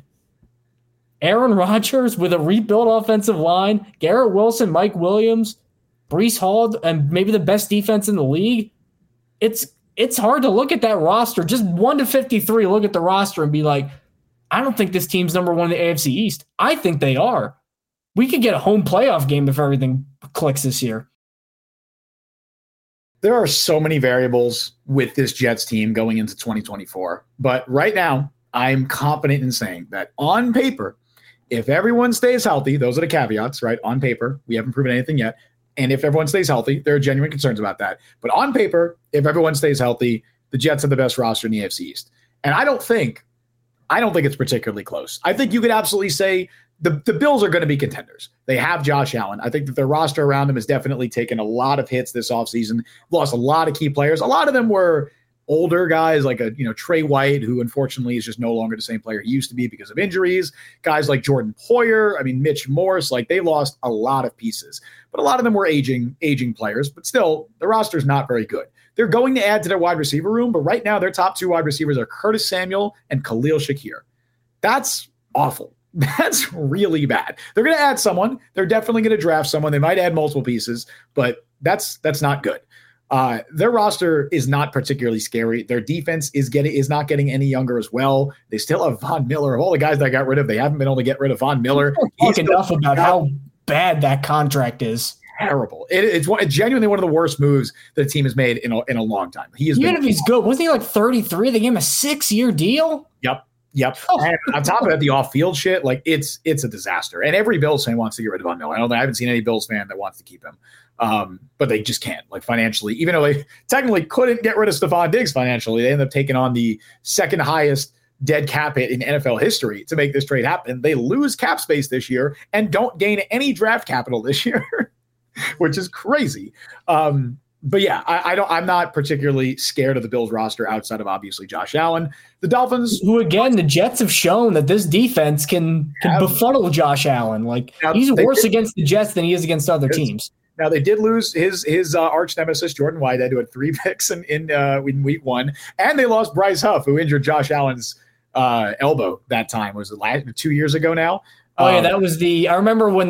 Aaron Rodgers with a rebuilt offensive line, Garrett Wilson, Mike Williams, Breece Hall, and maybe the best defense in the league. It's it's hard to look at that roster. Just one to fifty-three, look at the roster and be like, I don't think this team's number one in the A F C East. I think they are. We could get a home playoff game if everything clicks this year. There are so many variables with this Jets team going into twenty twenty-four. But right now, I'm confident in saying that on paper, if everyone stays healthy, those are the caveats, right? On paper, we haven't proven anything yet. And if everyone stays healthy, there are genuine concerns about that. But on paper, if everyone stays healthy, the Jets have the best roster in the A F C East. And I don't think, I don't think it's particularly close. I think you could absolutely say the, the Bills are going to be contenders. They have Josh Allen. I think that their roster around them has definitely taken a lot of hits this offseason, lost a lot of key players. A lot of them were older guys like a, you know, Trey White, who unfortunately is just no longer the same player he used to be because of injuries. Guys like Jordan Poyer, I mean, Mitch Morse, like they lost a lot of pieces, but a lot of them were aging, aging players, but still the roster is not very good. They're going to add to their wide receiver room, but right now their top two wide receivers are Curtis Samuel and Khalil Shakir. That's awful. That's really bad. They're going to add someone. They're definitely going to draft someone. They might add multiple pieces, but that's, that's not good. Uh, their roster is not particularly scary. Their defense is getting is not getting any younger as well. They still have Von Miller. Of all the guys that got rid of, they haven't been able to get rid of Von Miller. Talk enough about how bad that contract is. Terrible. It, it's, one, it's genuinely one of the worst moves that a team has made in a, in a long time. He is even if he's good. Wasn't he like thirty-three? They gave him a six-year deal. Yep. Yep. Oh. And on top of that, the off-field shit, like it's it's a disaster. And every Bills fan wants to get rid of Von Miller. I don't. I haven't seen any Bills fan that wants to keep him. Um, but they just can't, like financially, even though they technically couldn't get rid of Stephon Diggs financially, they ended up taking on the second highest dead cap hit in N F L history to make this trade happen. They lose cap space this year and don't gain any draft capital this year, which is crazy. Um, but yeah, I, I don't, I'm not particularly scared of the Bills roster outside of obviously Josh Allen. The Dolphins, who again, the Jets have shown that this defense can, can have, befuddle Josh Allen. Like he's worse did, against the Jets than he is against other teams. Now, they did lose his his uh, arch nemesis, Jordan Whitehead, who had three picks in, in, uh, in week one. And they lost Bryce Huff, who injured Josh Allen's uh, elbow that time. Was it last, two years ago now? Oh, um, yeah, that was the – I remember when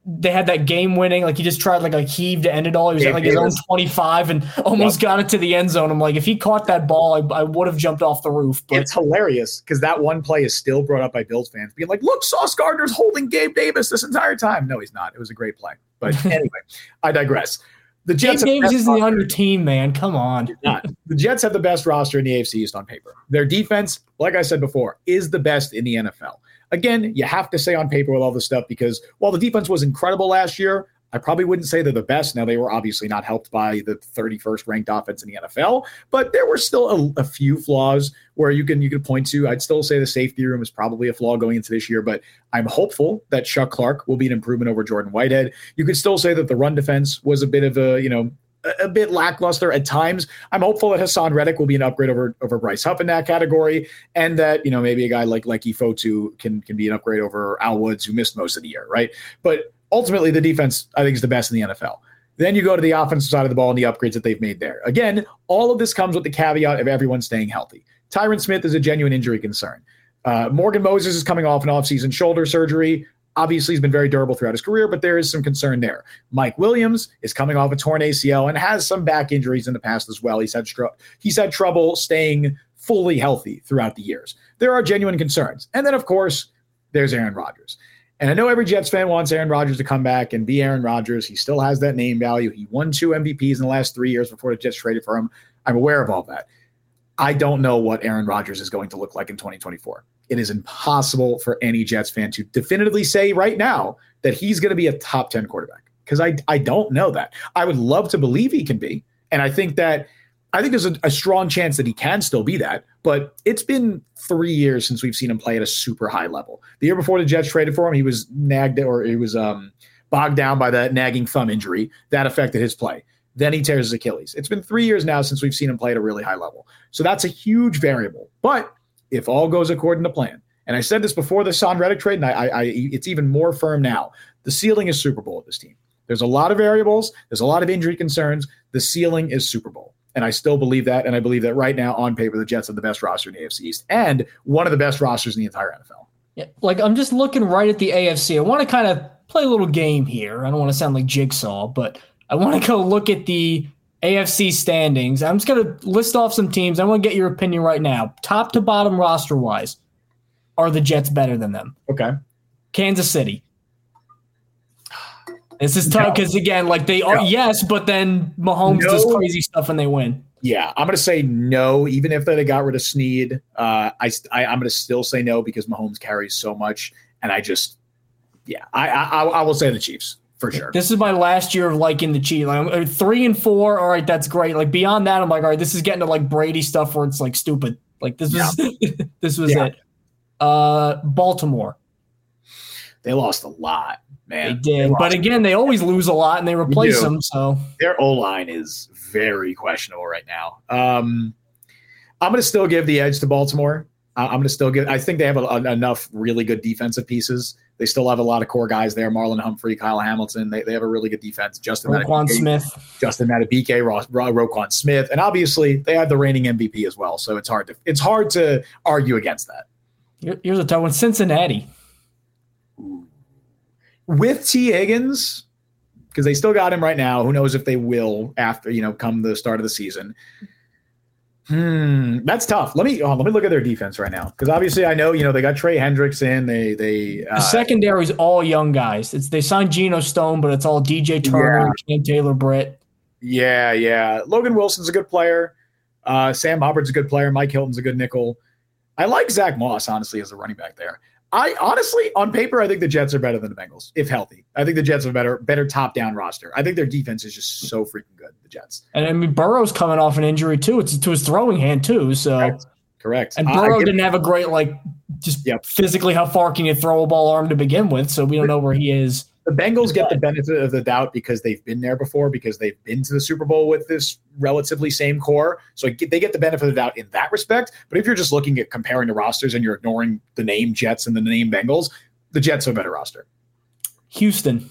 they had that game winning, like he just tried like a heave to end it all. He was Dave at like Davis. His own twenty-five and almost yep. got it to the end zone. I'm like, if he caught that ball, I, I would have jumped off the roof. But it's hilarious because that one play is still brought up by Bills fans being like, look, Sauce Gardner's holding Gabe Davis this entire time. No, he's not. It was a great play. But anyway, I digress. The Jets Gabe Davis isn't on your team, man. Come on. Not. The Jets have the best roster in the A F C East on paper. Their defense, like I said before, is the best in the N F L. Again, you have to say on paper with all this stuff because while the defense was incredible last year, I probably wouldn't say they're the best. Now, they were obviously not helped by the thirty-first ranked offense in the N F L, but there were still a, a few flaws where you can you can point to. I'd still say the safety room is probably a flaw going into this year, but I'm hopeful that Chuck Clark will be an improvement over Jordan Whitehead. You could still say that the run defense was a bit of a, you know, a, a bit lackluster at times. I'm hopeful that Hassan Reddick will be an upgrade over, over Bryce Huff in that category, and that, you know, maybe a guy like like Ifotu can can be an upgrade over Al Woods, who missed most of the year, right? But ultimately, the defense, I think, is the best in the N F L. Then you go to the offensive side of the ball and the upgrades that they've made there. Again, all of this comes with the caveat of everyone staying healthy. Tyron Smith is a genuine injury concern. Uh, Morgan Moses is coming off an offseason shoulder surgery. Obviously, he's been very durable throughout his career, but there is some concern there. Mike Williams is coming off a torn A C L and has some back injuries in the past as well. He's had, str- he's had trouble staying fully healthy throughout the years. There are genuine concerns. And then, of course, there's Aaron Rodgers. And I know every Jets fan wants Aaron Rodgers to come back and be Aaron Rodgers. He still has that name value. He won two M V Ps in the last three years before the Jets traded for him. I'm aware of all that. I don't know what Aaron Rodgers is going to look like in twenty twenty-four. It is impossible for any Jets fan to definitively say right now that he's going to be a top ten quarterback because I, I don't know that. I would love to believe he can be. And I think that I think there's a, a strong chance that he can still be that, but it's been three years since we've seen him play at a super high level. The year before the Jets traded for him, he was nagged or he was um, bogged down by that nagging thumb injury that affected his play. Then he tears his Achilles. It's been three years now since we've seen him play at a really high level. So that's a huge variable. But if all goes according to plan, and I said this before the Hassan Reddick trade, and I, I, I, it's even more firm now, the ceiling is Super Bowl with this team. There's a lot of variables. There's a lot of injury concerns. The ceiling is Super Bowl. And I still believe that. And I believe that right now on paper, the Jets have the best roster in the A F C East and one of the best rosters in the entire N F L. Yeah, like I'm just looking right at the A F C. I want to kind of play a little game here. I don't want to sound like Jigsaw, but I want to go look at the A F C standings. I'm just going to list off some teams. I want to get your opinion right now. Top to bottom roster wise, are the Jets better than them? Okay. Kansas City. This is tough because, no. again, like they are, no. yes, but then Mahomes no. does crazy stuff and they win. Yeah, I'm going to say no, even if they got rid of Snead. Uh, I, I, I'm going to still say no because Mahomes carries so much. And I just, yeah, I, I, I will say the Chiefs for sure. This is my last year of liking the Chiefs. Like, three and four, all right, that's great. Like beyond that, I'm like, all right, this is getting to like Brady stuff where it's like stupid. Like this was, yeah. this was yeah. it. Uh, Baltimore. They lost a lot. Man, they did, they but again, they always lose a lot, and they replace them. So their O line is very questionable right now. Um, I'm going to still give the edge to Baltimore. Uh, I'm going to still give. I think they have a, a, enough really good defensive pieces. They still have a lot of core guys there: Marlon Humphrey, Kyle Hamilton. They they have a really good defense. Justin Roquan Smith, Justin Madubuike, Ro- Ro- Roquan Smith, and obviously they have the reigning M V P as well. So it's hard to it's hard to argue against that. Here's a tough one: Cincinnati. With T. Higgins, because they still got him right now. Who knows if they will after, you know, come the start of the season. Hmm, that's tough. Let me oh, let me look at their defense right now. Because obviously I know, you know, they got Trey Hendricks in. They they uh, the secondary is all young guys. It's they signed Geno Stone, but it's all D J Turner, yeah. Cam Taylor Britt. Yeah, yeah. Logan Wilson's a good player. Uh, Sam Hubbard's a good player. Mike Hilton's a good nickel. I like Zach Moss, honestly, as a running back there. I honestly, on paper, I think the Jets are better than the Bengals, if healthy. I think the Jets have a better, better top-down roster. I think their defense is just so freaking good, the Jets. And, I mean, Burrow's coming off an injury, too. It's to his throwing hand, too. So Correct. Correct. And Burrow didn't have a great, like, just yep. physically how far can you throw a ball arm to begin with, so we don't know where he is. The Bengals get the benefit of the doubt because they've been there before, because they've been to the Super Bowl with this relatively same core. So they get the benefit of the doubt in that respect. But if you're just looking at comparing the rosters and you're ignoring the name Jets and the name Bengals, the Jets have a better roster. Houston.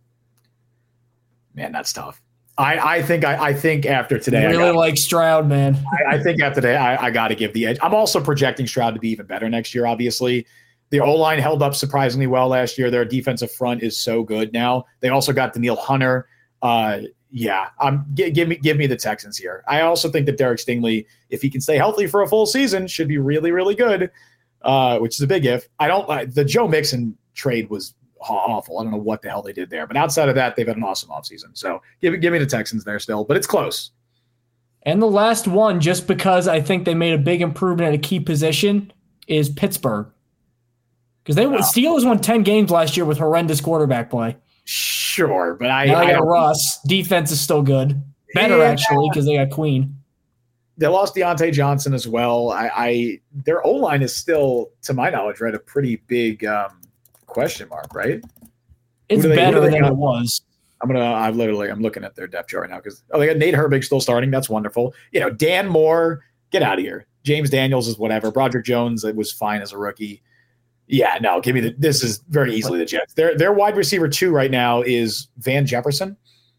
Man, that's tough. I, I think I, I think after today, I really gotta, like Stroud, man. I, I think after today, I, I got to give the edge. I'm also projecting Stroud to be even better next year, obviously. The O-line held up surprisingly well last year. Their defensive front is so good now. They also got Danielle Hunter. Uh, yeah, um, g- give me give me the Texans here. I also think that Derek Stingley, if he can stay healthy for a full season, should be really, really good, uh, which is a big if. I don't uh, the Joe Mixon trade was awful. I don't know what the hell they did there. But outside of that, they've had an awesome offseason. So give, give me the Texans there still, but it's close. And the last one, just because I think they made a big improvement at a key position, is Pittsburgh. Because they wow. Steelers won ten games last year with horrendous quarterback play. Sure, but I, now they I got Russ. Defense is still good. Better, yeah. actually, because they got Queen. They lost Deontay Johnson as well. I, I Their O-line is still, to my knowledge, right, a pretty big um, question mark, right? It's they, better than got? it was. I'm gonna. I'm literally. I'm looking at their depth chart right now because oh, they got Nate Herbig still starting. That's wonderful. You know, Dan Moore, get out of here. James Daniels is whatever. Broderick Jones was fine as a rookie. Yeah, no, give me the. This is very easily the Jets. Their their wide receiver two right now is Van Jefferson.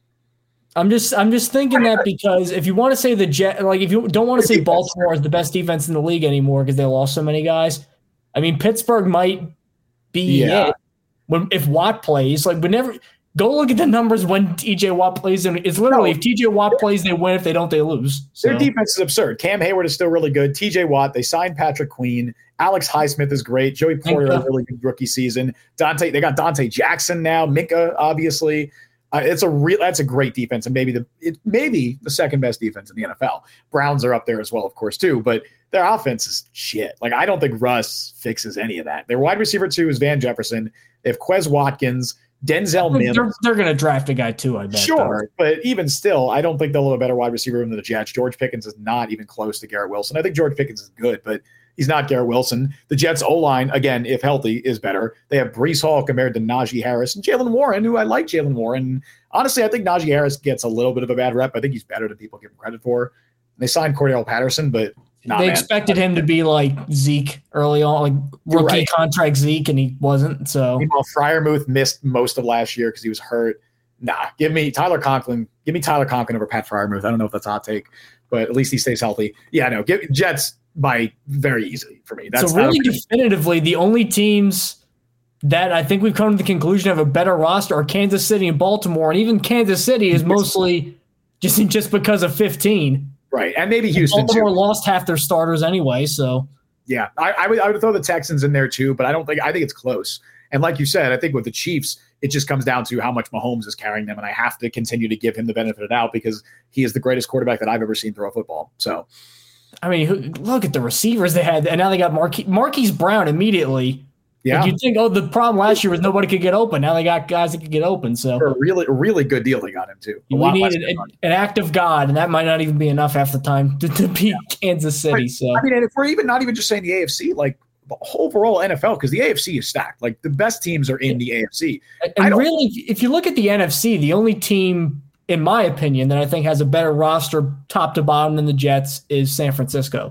I'm just I'm just thinking that because if you want to say the Jet, like if you don't want to say Baltimore is the best defense in the league anymore because they lost so many guys, I mean Pittsburgh might be yeah. it when if Watt plays. Like whenever go look at the numbers when T J Watt plays, and it's literally no. if T J Watt plays, they win. If they don't, they lose. So. Their defense is absurd. Cam Hayward is still really good. T J Watt, they signed Patrick Queen. Alex Highsmith is great. Joey Porter had a really good rookie season. Dante, they got Dante Jackson now. Minka, obviously, uh, it's a real. That's a great defense, and maybe the it maybe the second best defense in the N F L. Browns are up there as well, of course, too. But their offense is shit. Like I don't think Russ fixes any of that. Their wide receiver two is Van Jefferson. They have Quez Watkins, Denzel Mims. They're, they're going to draft a guy too, I bet. Sure, though. But even still, I don't think they'll have a better wide receiver room than the Jets. George Pickens is not even close to Garrett Wilson. I think George Pickens is good, but he's not Garrett Wilson. The Jets' O-line, again, if healthy, is better. They have Breece Hall compared to Najee Harris and Jalen Warren, who I like Jalen Warren. Honestly, I think Najee Harris gets a little bit of a bad rep. I think he's better than people give him credit for. They signed Cordell Patterson, but nah, they man. expected him to be like Zeke early on, like rookie right. contract Zeke, and he wasn't. So Meanwhile, Freiermuth missed most of last year because he was hurt. Nah, give me Tyler Conklin. Give me Tyler Conklin over Pat Freiermuth. I don't know if that's a hot take, but at least he stays healthy. Yeah, no, give Jets by very easily for me. That's so really definitively the only teams that I think we've come to the conclusion have a better roster are Kansas City and Baltimore, and even Kansas City is mostly just just because of fifteen. Right, and maybe Houston and Baltimore too. lost half their starters anyway, so yeah, I, I would I would throw the Texans in there too, but I don't think I think it's close. And like you said, I think with the Chiefs, it just comes down to how much Mahomes is carrying them, and I have to continue to give him the benefit of the doubt because he is the greatest quarterback that I've ever seen throw a football. So. I mean, look at the receivers they had, and now they got Marquise, Marquise Brown immediately. Yeah, like you'd think, oh, the problem last year was nobody could get open. Now they got guys that could get open. So for a really, really good deal they got him too. A we needed an, an act of God, and that might not even be enough half the time to, to beat yeah. Kansas City. Right. So I mean, and if we're even not even just saying the A F C, like the overall N F L, because the A F C is stacked. Like the best teams are in the A F C. And really, if you look at the N F C, the only team, in my opinion, that I think has a better roster top to bottom than the Jets is San Francisco.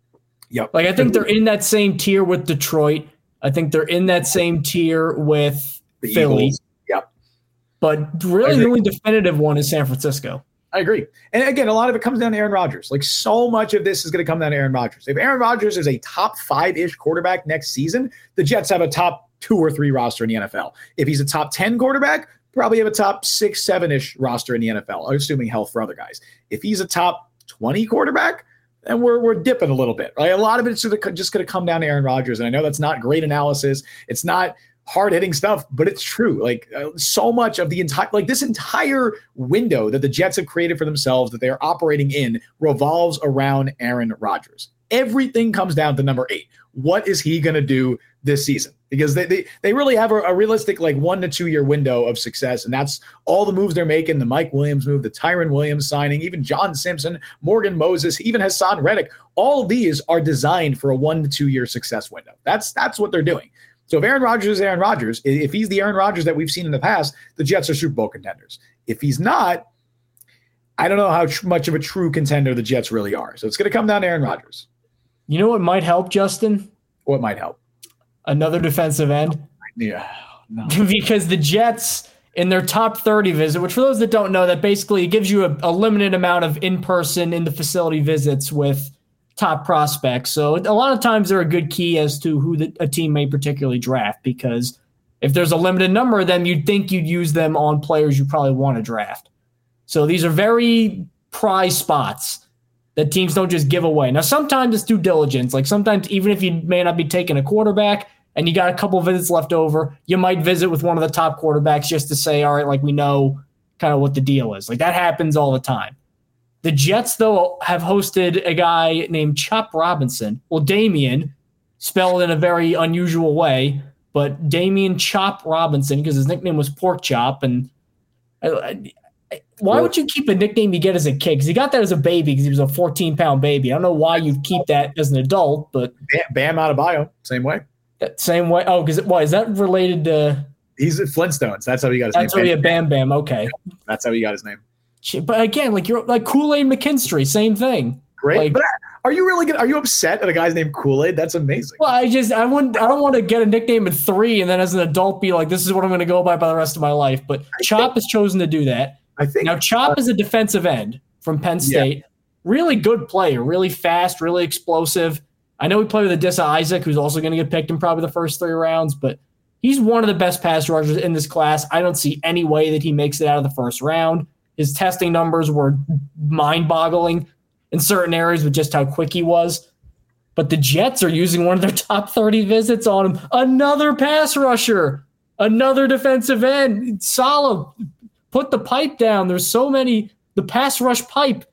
Yep. Like I think they're in that same tier with Detroit. I think they're in that same tier with the Philly. Eagles. Yep. But really the only definitive one is San Francisco. I agree. And again, a lot of it comes down to Aaron Rodgers. Like so much of this is going to come down to Aaron Rodgers. If Aaron Rodgers is a top five-ish quarterback next season, the Jets have a top two or three roster in the N F L. If he's a top ten quarterback, probably have a top six, seven-ish roster in the N F L, assuming health for other guys. If he's a top twenty quarterback, then we're we're dipping a little bit, right? A lot of it's just going to come down to Aaron Rodgers, and I know that's not great analysis. It's not hard-hitting stuff, but it's true. Like uh, so much of the entire, like this entire window that the Jets have created for themselves that they're operating in revolves around Aaron Rodgers. Everything comes down to number eight. What is he going to do this season? Because they, they they really have a, a realistic like one to two year window of success, and that's all the moves they're making. The Mike Williams move, the Tyron Williams signing, even John Simpson, Morgan Moses, even Hassan Reddick. All of these are designed for a one to two year success window. That's that's what they're doing. So if Aaron Rodgers is Aaron Rodgers, if he's the Aaron Rodgers that we've seen in the past, the Jets are Super Bowl contenders. If he's not, I don't know how tr- much of a true contender the Jets really are. So it's going to come down to Aaron Rodgers. You know what might help, Justin? What might help? Another defensive end. Yeah. No. Because the Jets in their top thirty visit, which for those that don't know, that basically gives you a, a limited amount of in-person in the facility visits with top prospects. So a lot of times they're a good key as to who the, a team may particularly draft, because if there's a limited number of them, you'd think you'd use them on players you probably want to draft. So these are very prized spots that teams don't just give away. Now, sometimes it's due diligence. Like sometimes even if you may not be taking a quarterback and you got a couple visits left over, you might visit with one of the top quarterbacks just to say, all right, like we know kind of what the deal is. Like that happens all the time. The Jets, though, have hosted a guy named Chop Robinson. Well, Damian, spelled in a very unusual way, but Damian Chop Robinson, because his nickname was Pork Chop. And I, I, why would you keep a nickname you get as a kid? Because he got that as a baby because he was a fourteen-pound baby. I don't know why you'd keep that as an adult, but Bam, Bam Adebayo, same way. That same way. Oh, because why is that related to? He's at Flintstones. That's how he got his that's name. That's how he Bam Bam. Okay, that's how he got his name. But again, like you're like Kool-Aid McKinstry, same thing. Great. Like, but are you really good? Are you upset that a guy's named Kool-Aid? That's amazing. Well, I just I wouldn't I don't want to get a nickname at three and then as an adult be like, this is what I'm going to go by by the rest of my life. But I Chop think, has chosen to do that. I think now Chop uh, is a defensive end from Penn State. Yeah. Really good player, really fast, really explosive. I know we play with Adissa Isaac, who's also going to get picked in probably the first three rounds, but he's one of the best pass rushers in this class. I don't see any way that he makes it out of the first round. His testing numbers were mind-boggling in certain areas with just how quick he was. But the Jets are using one of their top thirty visits on him. Another pass rusher, another defensive end. Solid. Put the pipe down. There's so many. The pass rush pipe.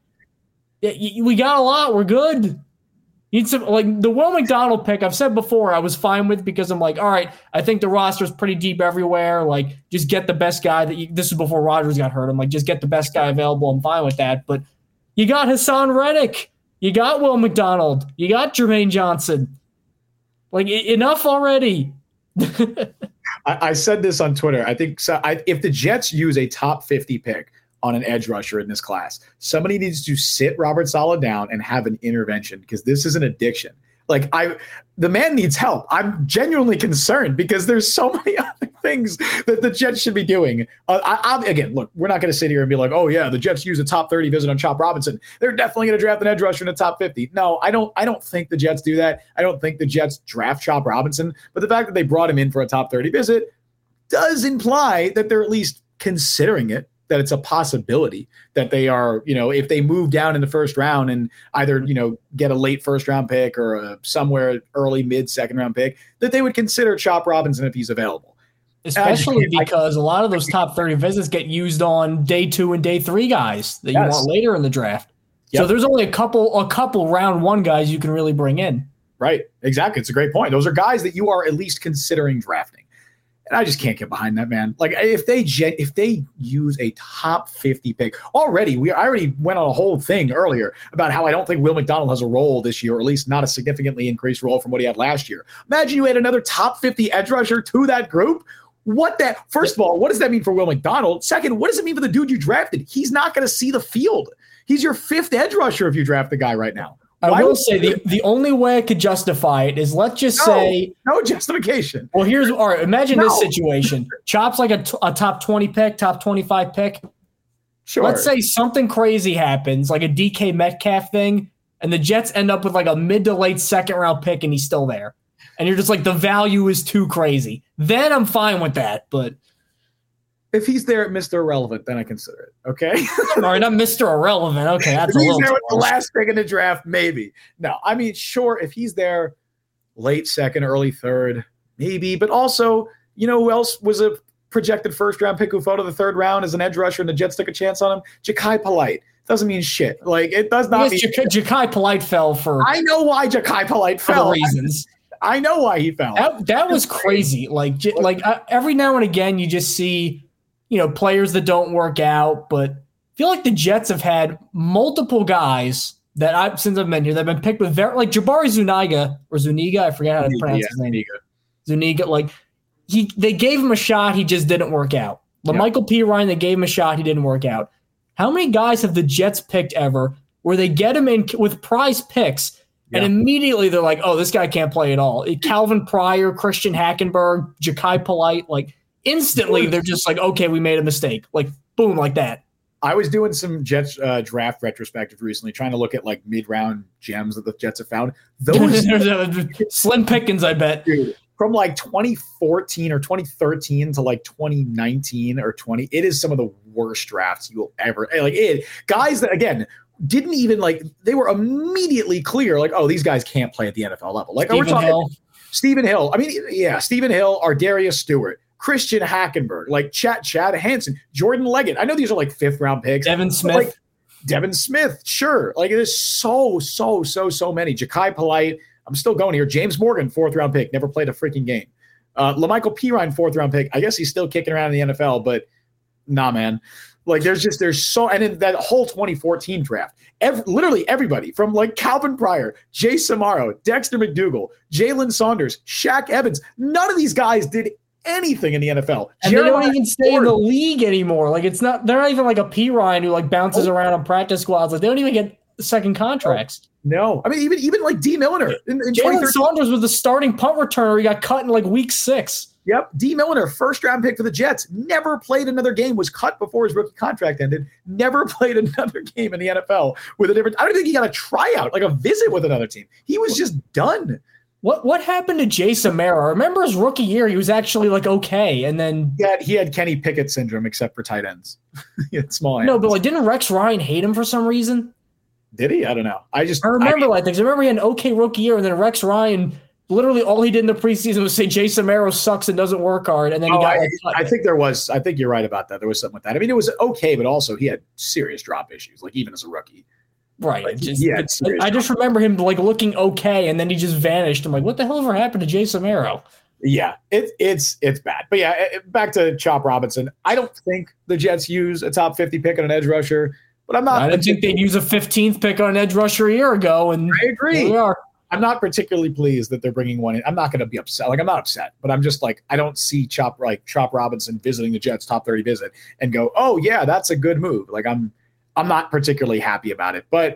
We got a lot. We're good. Need some, like the Will McDonald pick, I've said before, I was fine with because I'm like, all right, I think the roster's pretty deep everywhere. Like, just get the best guy that you, this is before Rodgers got hurt. I'm like, just get the best guy available. I'm fine with that. But you got Hassan Reddick. You got Will McDonald. You got Jermaine Johnson. Like, I- enough already. I, I said this on Twitter. I think so, I, if the Jets use a top fifty pick on an edge rusher in this class, somebody needs to sit Robert Saleh down and have an intervention, because this is an addiction. Like I, the man needs help. I'm genuinely concerned because there's so many other things that the Jets should be doing. Uh, I, I, again, look, we're not going to sit here and be like, oh yeah, the Jets use a top thirty visit on Chop Robinson. They're definitely going to draft an edge rusher in the top fifty. No, I don't. I don't think the Jets do that. I don't think the Jets draft Chop Robinson. But the fact that they brought him in for a top thirty visit does imply that they're at least considering it, that it's a possibility that they are, you know, if they move down in the first round and either, you know, get a late first round pick or a somewhere early mid second round pick, that they would consider Chop Robinson if he's available. Especially I, because I, a lot of those top thirty visits get used on day two and day three guys that you yes. want later in the draft. Yep. So there's only a couple, a couple round one guys you can really bring in. Right. Exactly. It's a great point. Those are guys that you are at least considering drafting. And I just can't get behind that, man. Like if they if they use a top fifty pick already, we I already went on a whole thing earlier about how I don't think Will McDonald has a role this year, or at least not a significantly increased role from what he had last year. Imagine you add another top fifty edge rusher to that group. What that? First of all, what does that mean for Will McDonald? Second, what does it mean for the dude you drafted? He's not going to see the field. He's your fifth edge rusher if you draft the guy right now. I Why will say the, the only way I could justify it is let's just no, say no justification. Well, here's all right. Imagine no. this situation: Chop's like a, t- a top twenty pick, top twenty-five pick. Sure. Let's say something crazy happens, like a D K Metcalf thing, and the Jets end up with like a mid to late second round pick, and he's still there, and you're just like the value is too crazy. Then I'm fine with that, but. If he's there at Mister Irrelevant, then I consider it. Okay. All right, not Mister Irrelevant. Okay, that's if a he's little. There with the last pick in the draft, maybe. No, I mean, sure. If he's there, late second, early third, maybe. But also, you know, who else was a projected first round pick who fell to the third round as an edge rusher, and the Jets took a chance on him? Ja'Kai Polite. Doesn't mean shit. Like it does not. Yes, mean Ja'Kai, Ja'Kai Polite fell for. I know why Ja'Kai Polite for fell. For reasons. I, I know why he fell. That, that was crazy. Like, like uh, every now and again, you just see. You know, players that don't work out, but I feel like the Jets have had multiple guys that I've since I've been here that have been picked with very like Jabari Zuniga or Zuniga, I forget how to pronounce yeah, his name. Zuniga. Zuniga, like he they gave him a shot, he just didn't work out. LaMichael P. Ryan, they gave him a shot, he didn't work out. How many guys have the Jets picked ever where they get him in with prize picks and yeah. immediately they're like, oh, this guy can't play at all. Calvin Pryor, Christian Hackenberg, Ja'Kai Polite, like instantly they're just like, okay, we made a mistake. Like, boom, like that. I was doing some Jets uh, draft retrospective recently, trying to look at like mid-round gems that the Jets have found. Those slim pickings, I bet. Dude, from like twenty fourteen or twenty thirteen to like twenty nineteen or twenty, it is some of the worst drafts you'll ever like. It guys that again didn't even like they were immediately clear like, oh, these guys can't play at the N F L level. Like Stephen we're talking Hill. Stephen Hill. I mean, yeah, Stephen Hill, Ardarius Stewart, Christian Hackenberg, like Chad Chad Hansen, Jordan Leggett. I know these are like fifth round picks. Devin Smith. Like, Devin Smith, sure. Like it is so, so, so, so many. Ja'Kai Polite. I'm still going here. James Morgan, fourth round pick, never played a freaking game. Uh, LaMichael Pirine, fourth round pick. I guess he's still kicking around in the N F L, but nah, man. Like there's just there's so and in that whole twenty fourteen draft, every, literally everybody from like Calvin Pryor, Jay Samaro, Dexter McDougal, Jalen Saunders, Shaq Evans. None of these guys did anything in the N F L. And Jeremiah they don't even stay Ford. in the league anymore. Like it's not. They're not even like a Pirine who like bounces oh. around on practice squads. Like they don't even get second contracts. No, I mean even even like D Milliner. In, in Jalen Saunders was the starting punt returner. He got cut in like week six. Yep, D Milliner, first round pick for the Jets, never played another game. Was cut before his rookie contract ended. Never played another game in the N F L with a different. I don't think he got a tryout, like a visit with another team. He was just done. What what happened to Jay Samaro? I remember his rookie year, he was actually like okay, and then he had, he had Kenny Pickett syndrome, except for tight ends. He had small hands. No, but like didn't Rex Ryan hate him for some reason? Did he? I don't know. I just I remember I, like things. I remember he had an okay rookie year, and then Rex Ryan. Literally, all he did in the preseason was say Jay Samaro sucks and doesn't work hard, and then he oh, got. I, like, I think there was. I think you're right about that. There was something with that. I mean, it was okay, but also he had serious drop issues, like even as a rookie. Right. Like, just, yeah. I just remember him like looking okay, and then he just vanished. I'm like, what the hell ever happened to Jay Samaro? Yeah, it, it's it's bad. But yeah, it, back to Chop Robinson. I don't think the Jets use a top fifty pick on an edge rusher, but I'm not. I didn't think they'd use a fifteenth pick on an edge rusher a year ago, and I agree. Here we are. I'm not particularly pleased that they're bringing one in. I'm not going to be upset. Like I'm not upset, but I'm just like I don't see Chop like Chop Robinson visiting the Jets top thirty visit and go, oh yeah, that's a good move. Like I'm I'm not particularly happy about it, but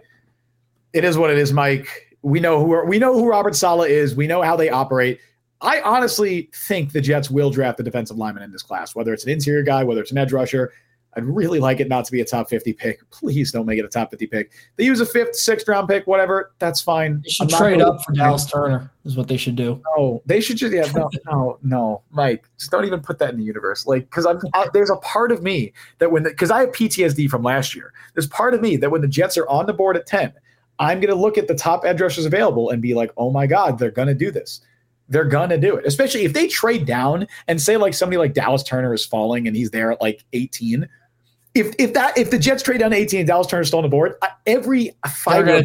it is what it is, Mike. We know who are, we know who Robert Saleh is. We know how they operate. I honestly think the Jets will draft the defensive lineman in this class, whether it's an interior guy, whether it's an edge rusher. I'd really like it not to be a top fifty pick. Please don't make it a top fifty pick. They use a fifth, sixth round pick, whatever. That's fine. They should trade up for Dallas Turner is what they should do. No, they should just, yeah, no, no, no, Mike, just don't even put that in the universe. Like, cause I'm, I, there's a part of me that when, the, cause I have P T S D from last year. There's part of me that when the Jets are on the board at ten, I'm going to look at the top edge rushers available and be like, oh my God, they're going to do this. They're going to do it. Especially if they trade down and say like somebody like Dallas Turner is falling and he's there at like eighteen. If if that if the Jets trade down to eighteen and Dallas Turner's still on the board, every fiber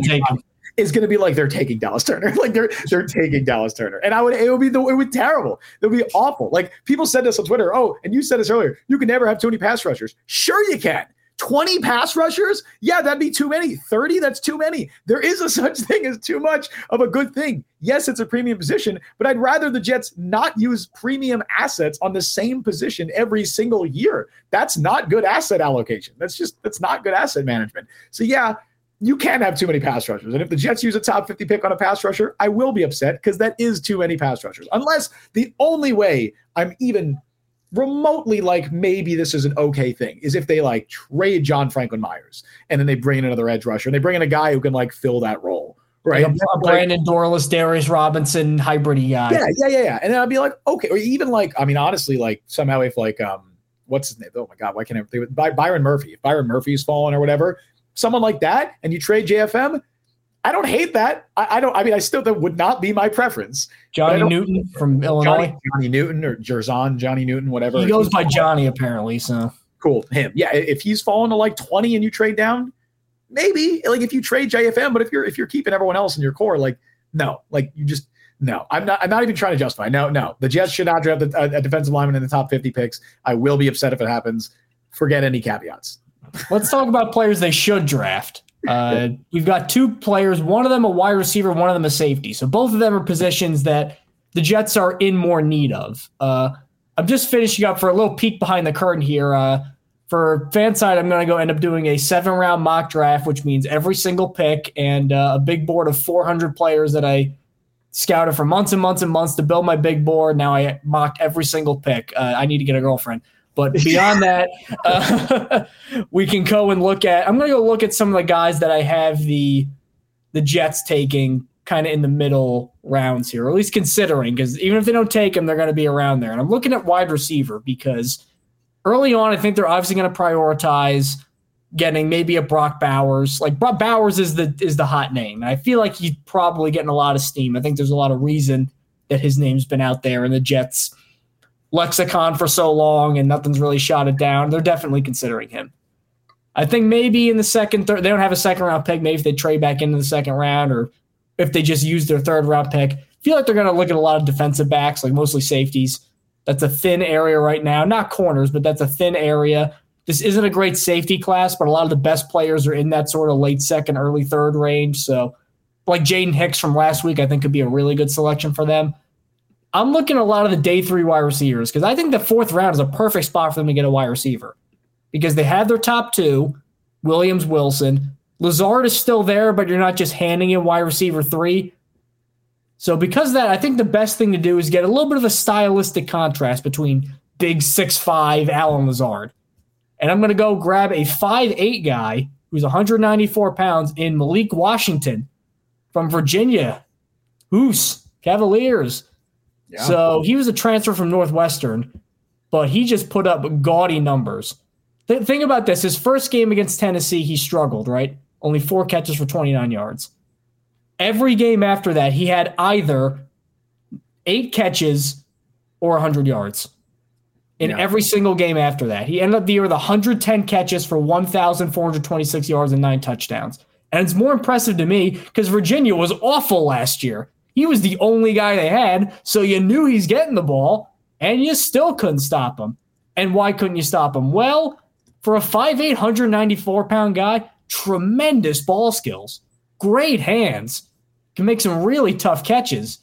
is going to be like they're taking Dallas Turner, like they're they're taking Dallas Turner, and I would it would be the it would be terrible. It would be awful. Like people said this on Twitter. Oh, and you said this earlier. You can never have too many pass rushers. Sure, you can. twenty pass rushers? Yeah, that'd be too many. thirty? That's too many. There is a such thing as too much of a good thing. Yes, it's a premium position, but I'd rather the Jets not use premium assets on the same position every single year. That's not good asset allocation. That's just, that's not good asset management. So yeah, you can't have too many pass rushers. And if the Jets use a top fifty pick on a pass rusher, I will be upset because that is too many pass rushers. Unless the only way I'm even remotely like maybe this is an okay thing is if they like trade John Franklin Myers and then they bring in another edge rusher and they bring in a guy who can like fill that role, right? Like a, a Brandon Dorlus, Darius Robinson hybrid guy. Yeah, yeah, yeah, yeah. And then I'd be like, okay, or even like, I mean, honestly, like somehow if like, um, what's his name? Oh my God, why can't I think of By Byron Murphy? If Byron Murphy's fallen or whatever, someone like that, and you trade J F M, I don't hate that. I, I don't. I mean, I still that would not be my preference. Johnny Newton from Illinois. Johnny, Johnny Newton or Jerzon, Johnny Newton, whatever. He goes by Johnny apparently. So cool, him. Yeah, if he's fallen to like twenty and you trade down, maybe like if you trade J F M. But if you're if you're keeping everyone else in your core, like no, like you just no. I'm not. I'm not even trying to justify. No, no. The Jets should not draft a, a defensive lineman in the top fifty picks. I will be upset if it happens. Forget any caveats. Let's talk about players they should draft. Uh, we've got two players, one of them a wide receiver, one of them a safety. So both of them are positions that the Jets are in more need of. Uh, I'm just finishing up for a little peek behind the curtain here. Uh, for fan side, I'm going to go end up doing a seven round mock draft, which means every single pick and uh, a big board of four hundred players that I scouted for months and months and months to build my big board. Now I mocked every single pick. Uh, I need to get a girlfriend. But beyond that, uh, we can go and look at – I'm going to go look at some of the guys that I have the the Jets taking kind of in the middle rounds here, or at least considering, because even if they don't take them, they're going to be around there. And I'm looking at wide receiver because early on, I think they're obviously going to prioritize getting maybe a Brock Bowers. Like Brock Bowers is the is the hot name. And I feel like he's probably getting a lot of steam. I think there's a lot of reason that his name's been out there in the Jets lexicon for so long and nothing's really shot it down. They're definitely considering him. I think maybe in the second, third, they don't have a second round pick. Maybe if they trade back into the second round or if they just use their third round pick, I feel like they're going to look at a lot of defensive backs, like mostly safeties. That's a thin area right now. Not corners, but that's a thin area. This isn't a great safety class, but a lot of the best players are in that sort of late second, early third range. So like Jaden Hicks from last week, I think could be a really good selection for them. I'm looking at a lot of the day three wide receivers because I think the fourth round is a perfect spot for them to get a wide receiver because they have their top two, Williams, Wilson. Lazard is still there, but you're not just handing him wide receiver three. So because of that, I think the best thing to do is get a little bit of a stylistic contrast between big six five Allen Lazard. And I'm going to go grab a five eight guy who's one hundred ninety-four pounds in Malik Washington from Virginia. Hoos, Cavaliers. Yeah. So he was a transfer from Northwestern, but he just put up gaudy numbers. The thing about this, his first game against Tennessee, he struggled, right? Only four catches for twenty-nine yards. Every game after that, he had either eight catches or one hundred yards. In yeah. every single game after that. He ended up the year with one hundred ten catches for one thousand four hundred twenty-six yards and nine touchdowns. And it's more impressive to me because Virginia was awful last year. He was the only guy they had, so you knew he's getting the ball, and you still couldn't stop him. And why couldn't you stop him? Well, for a five eight, one hundred ninety-four pound guy, tremendous ball skills, great hands, can make some really tough catches.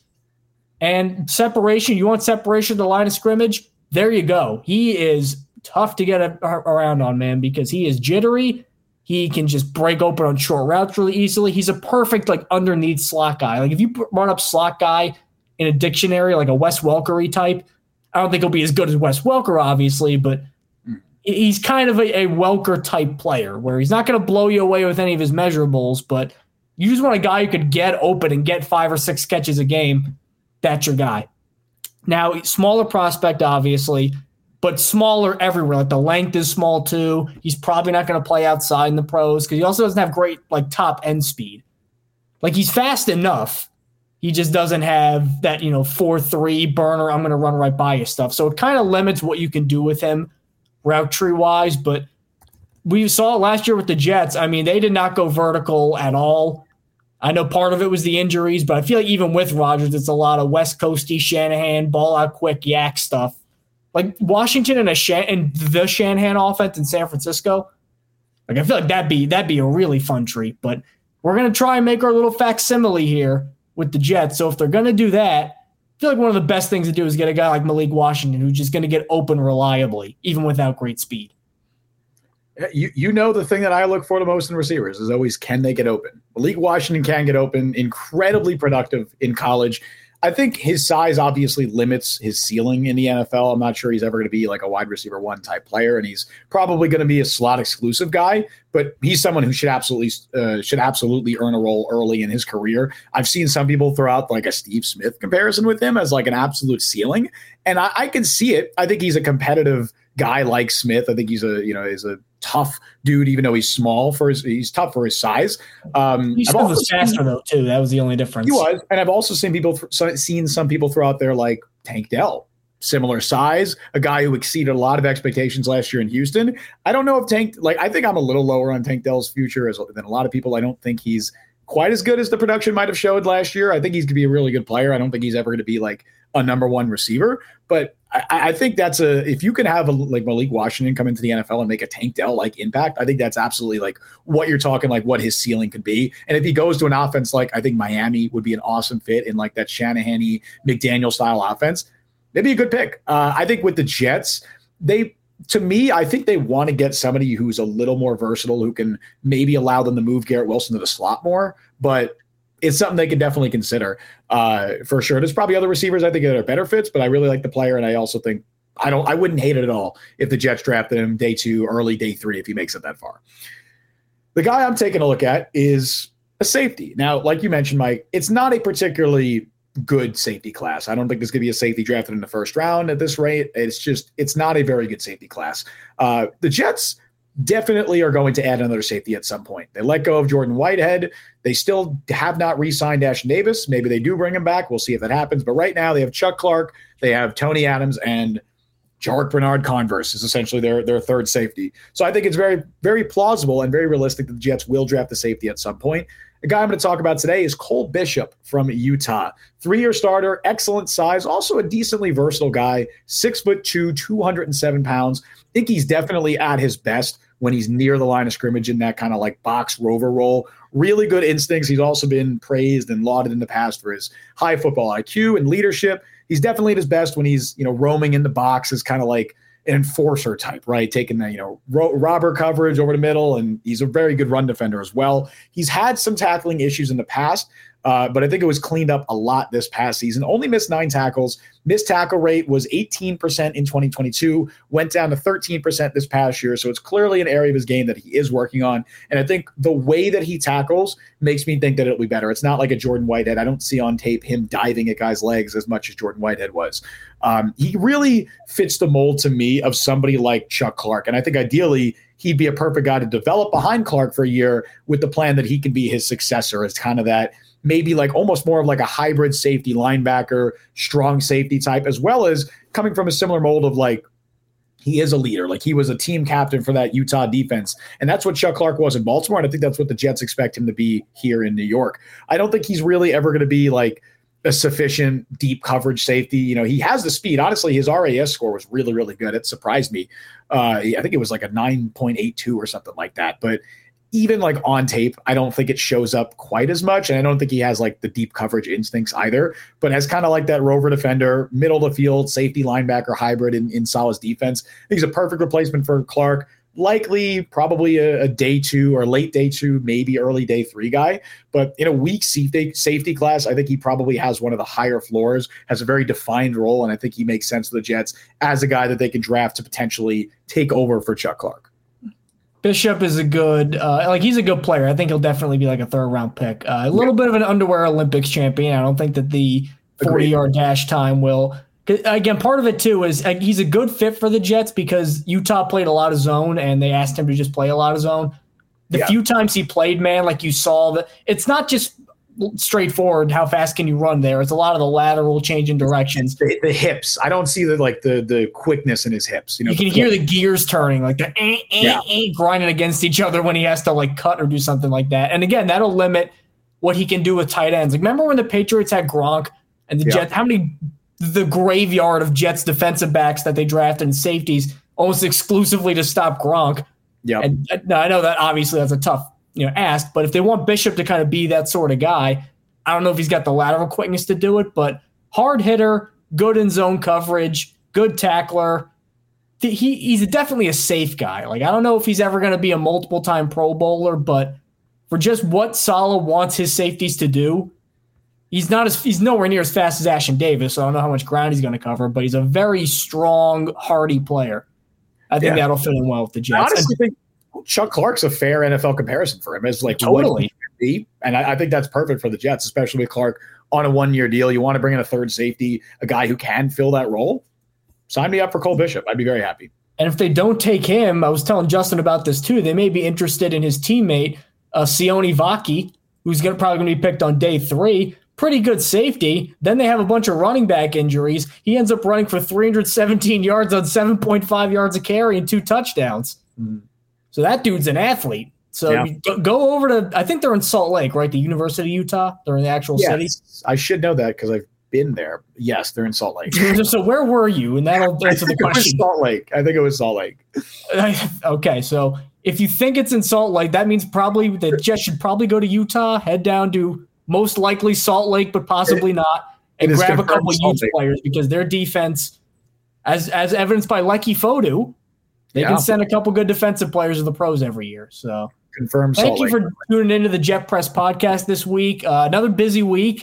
And separation, you want separation at the line of scrimmage? There you go. He is tough to get a, a, around on, man, because he is jittery. He can just break open on short routes really easily. He's a perfect, like, underneath slot guy. Like, if you run up slot guy in a dictionary, like a Wes Welker-y type, I don't think he'll be as good as Wes Welker, obviously, but he's kind of a, a Welker-type player where he's not going to blow you away with any of his measurables, but you just want a guy who could get open and get five or six catches a game. That's your guy. Now, smaller prospect, obviously, but smaller everywhere. Like the length is small too. He's probably not going to play outside in the pros because he also doesn't have great like top end speed. Like he's fast enough. He just doesn't have that, you know, four three burner, I'm going to run right by you stuff. So it kind of limits what you can do with him route tree wise. But we saw it last year with the Jets. I mean, they did not go vertical at all. I know part of it was the injuries, but I feel like even with Rodgers, it's a lot of West Coasty Shanahan, ball out quick, yak stuff. Like Washington and a Shan- and the Shanahan offense in San Francisco. Like I feel like that'd be that'd be a really fun treat. But we're gonna try and make our little facsimile here with the Jets. So if they're gonna do that, I feel like one of the best things to do is get a guy like Malik Washington who's just gonna get open reliably, even without great speed. You you know the thing that I look for the most in receivers is always can they get open. Malik Washington can get open, incredibly productive in college. I think his size obviously limits his ceiling in the N F L. I'm not sure he's ever going to be like a wide receiver one type player, and he's probably going to be a slot exclusive guy. But he's someone who should absolutely uh, should absolutely earn a role early in his career. I've seen some people throw out like a Steve Smith comparison with him as like an absolute ceiling, and I, I can see it. I think he's a competitive guy like Smith. I think he's a you know he's a tough dude, even though he's small for his he's tough for his size. Um, he's was faster though too. That was the only difference. He was, and I've also seen people th- seen some people throw out there like Tank Dell, similar size, a guy who exceeded a lot of expectations last year in Houston. I don't know if Tank like I think I'm a little lower on Tank Dell's future as, than a lot of people. I don't think he's quite as good as the production might have showed last year. I think he's going to be a really good player. I don't think he's ever going to be like a number one receiver, but I, I think that's a, if you can have a, like Malik Washington come into the N F L and make a Tank Dell like impact, I think that's absolutely like what you're talking, like what his ceiling could be. And if he goes to an offense, like I think Miami would be an awesome fit in like that Shanahan-y McDaniel style offense, maybe a good pick. Uh, I think with the Jets, they, to me, I think they want to get somebody who's a little more versatile, who can maybe allow them to move Garrett Wilson to the slot more, but it's something they can definitely consider uh, for sure. There's probably other receivers I think that are better fits, but I really like the player. And I also think I don't, I wouldn't hate it at all if the Jets drafted him day two, early day three, if he makes it that far. The guy I'm taking a look at is a safety. Now, like you mentioned, Mike, it's not a particularly good safety class. I don't think there's going to be a safety drafted in the first round at this rate. It's just, it's not a very good safety class. Uh, the Jets definitely are going to add another safety at some point. They let go of Jordan Whitehead. They still have not re-signed Ashtyn Davis. Maybe they do bring him back. We'll see if that happens. But right now they have Chuck Clark, they have Tony Adams, and Jarek Bernard-Converse is essentially their, their third safety. So I think it's very, very plausible and very realistic that the Jets will draft the safety at some point. The guy I'm going to talk about today is Cole Bishop from Utah. Three-year starter, excellent size, also a decently versatile guy, six foot two, two hundred seven pounds. I think he's definitely at his best when he's near the line of scrimmage in that kind of like box rover role. Really good instincts. He's also been praised and lauded in the past for his high football I Q and leadership. He's definitely at his best when he's, you know, roaming in the box as kind of like an enforcer type, right? Taking the, you know, ro- robber coverage over the middle, and he's a very good run defender as well. He's had some tackling issues in the past, uh, but I think it was cleaned up a lot this past season. Only missed nine tackles. Missed tackle rate was eighteen percent in twenty twenty-two, went down to thirteen percent this past year. So it's clearly an area of his game that he is working on. And I think the way that he tackles makes me think that it'll be better. It's not like a Jordan Whitehead. I don't see on tape him diving at guys' legs as much as Jordan Whitehead was. Um, he really fits the mold to me of somebody like Chuck Clark. And I think ideally he'd be a perfect guy to develop behind Clark for a year with the plan that he can be his successor as kind of that maybe like almost more of like a hybrid safety linebacker, strong safety type, as well as coming from a similar mold of like, he is a leader. Like he was a team captain for that Utah defense. And that's what Chuck Clark was in Baltimore. And I think that's what the Jets expect him to be here in New York. I don't think he's really ever going to be like a sufficient deep coverage safety. You know, he has the speed. Honestly, his R A S score was really, really good. It surprised me. Uh, I think it was like a nine point eight two or something like that. But even like on tape, I don't think it shows up quite as much. And I don't think he has like the deep coverage instincts either, but has kind of like that rover defender, middle of the field, safety linebacker hybrid in, in Saleh's defense. I think he's a perfect replacement for Clark. Likely probably a, a day two or late day two, maybe early day three guy. But in a weak safety, safety class, I think he probably has one of the higher floors, has a very defined role. And I think he makes sense to the Jets as a guy that they can draft to potentially take over for Chuck Clark. Bishop is a good, uh, like he's a good player. I think he'll definitely be like a third round pick. Uh, a little yeah. bit of an underwear Olympics champion. I don't think that the forty yard dash time will. Again, part of it too is uh, he's a good fit for the Jets because Utah played a lot of zone and they asked him to just play a lot of zone. The yeah. few times he played, man, like you saw that it's not just straightforward. How fast can you run there? It's a lot of the lateral change in directions. The, the hips. I don't see the like the the quickness in his hips. You know, you can hear the gears turning, like the eh, eh, yeah. eh, grinding against each other when he has to like cut or do something like that. And again, that'll limit what he can do with tight ends. Like remember when the Patriots had Gronk and the yeah. Jets? How many the graveyard of Jets defensive backs that they drafted and safeties almost exclusively to stop Gronk. Yeah. And now I know that obviously that's a tough you know, ask, but if they want Bishop to kind of be that sort of guy, I don't know if he's got the lateral quickness to do it, but hard hitter, good in zone coverage, good tackler. He he's definitely a safe guy. Like I don't know if he's ever going to be a multiple time Pro Bowler, but for just what Saleh wants his safeties to do, he's not as he's nowhere near as fast as Ashtyn Davis. So I don't know how much ground he's going to cover, but he's a very strong, hardy player. I think yeah. that'll fit in well with the Jets. I honestly think Chuck Clark's a fair N F L comparison for him. It's like totally, be, and I, I think that's perfect for the Jets, especially with Clark on a one-year deal. You want to bring in a third safety, a guy who can fill that role. Sign me up for Cole Bishop. I'd be very happy. And if they don't take him, I was telling Justin about this too. They may be interested in his teammate, uh, Sione Vaki, who's going probably going to be picked on day three. Pretty good safety. Then they have a bunch of running back injuries. He ends up running for three hundred seventeen yards on seven point five yards a carry and two touchdowns. Mm. So that dude's an athlete. So yeah. you go over to, I think they're in Salt Lake, right? The University of Utah. They're in the actual yes. city. I should know that because I've been there. Yes, they're in Salt Lake. So where were you? And that'll answer the question. It was Salt Lake. I think it was Salt Lake. Okay, so if you think it's in Salt Lake, that means probably the Jets should probably go to Utah, head down to most likely Salt Lake, but possibly it, not, and grab a couple of youth players because their defense, as as evidenced by Lecky Fodu, they yeah. can send a couple good defensive players to the pros every year. So confirmed. Thank Salt you Lake. For tuning into the Jet Press podcast this week. Uh, another busy week.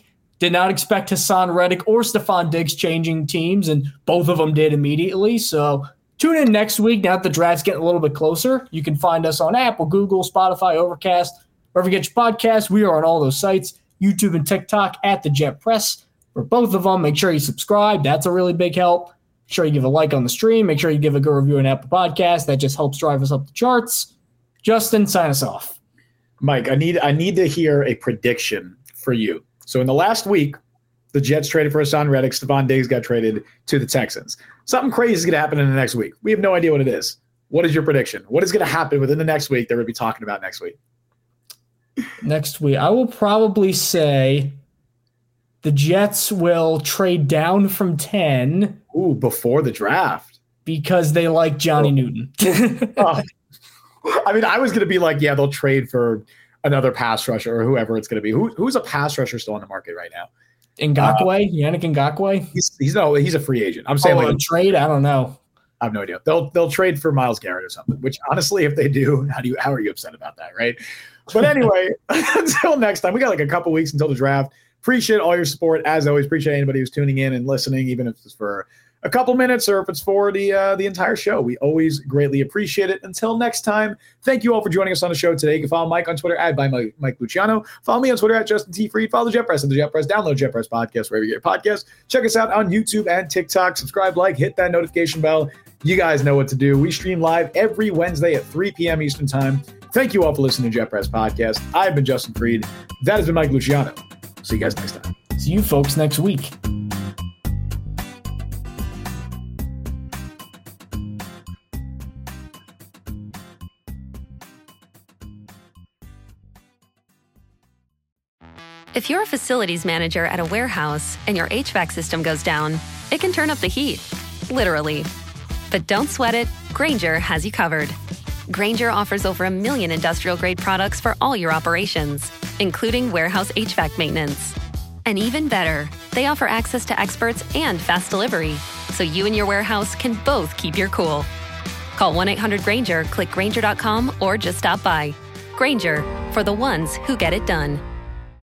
did not expect Hassan Reddick or Stephon Diggs changing teams, and both of them did immediately. So tune in next week. Now that the draft's getting a little bit closer, you can find us on Apple, Google, Spotify, Overcast, wherever you get your podcasts. We are on all those sites, YouTube and TikTok at The Jet Press. For both of them, make sure you subscribe. That's a really big help. Make sure you give a like on the stream. Make sure you give a good review on Apple Podcasts. That just helps drive us up the charts. Justin, sign us off. Mike, I need I need to hear a prediction for you. So in the last week, the Jets traded for Hassan Reddick. Stephon Diggs got traded to the Texans. Something crazy is going to happen in the next week. We have no idea what it is. What is your prediction? What is going to happen within the next week that we'll be talking about next week? Next week, I will probably say the Jets will trade down from ten. Ooh, before the draft. Because they like Johnny oh. Newton. oh. I mean, I was going to be like, yeah, they'll trade for another pass rusher or whoever it's going to be. Who, who's a pass rusher still on the market right now? Ngakoue? Uh, Yannick Ngakoue? He's, he's no, he's a free agent. I'm saying oh, like a trade? I don't know. I have no idea. They'll they'll trade for Myles Garrett or something, which honestly, if they do, how do you how are you upset about that, right? But anyway, until next time, we got like a couple weeks until the draft. Appreciate all your support. As always, appreciate anybody who's tuning in and listening, even if it's for a couple minutes or if it's for the uh, the entire show. We always greatly appreciate it. Until next time, thank you all for joining us on the show today. You can follow Mike on Twitter at by Mike, Mike Luciano. Follow me on Twitter at Justin T. Freed. Follow the Jet Press and the Jet Press. Download Jet Press Podcast wherever you get your podcasts. Check us out on YouTube and TikTok. Subscribe, like, hit that notification bell. You guys know what to do. We stream live every Wednesday at three p.m. Eastern Time. Thank you all for listening to Jet Press Podcast. I've been Justin Freed. That has been Mike Luciano. See you guys next time. See you folks next week. If you're a facilities manager at a warehouse and your H V A C system goes down, it can turn up the heat, literally. But don't sweat it, Grainger has you covered. Grainger offers over a million industrial-grade products for all your operations, including warehouse H V A C maintenance. And even better, they offer access to experts and fast delivery, so you and your warehouse can both keep your cool. Call one eight hundred Grainger, click Grainger dot com, or just stop by. Grainger, for the ones who get it done.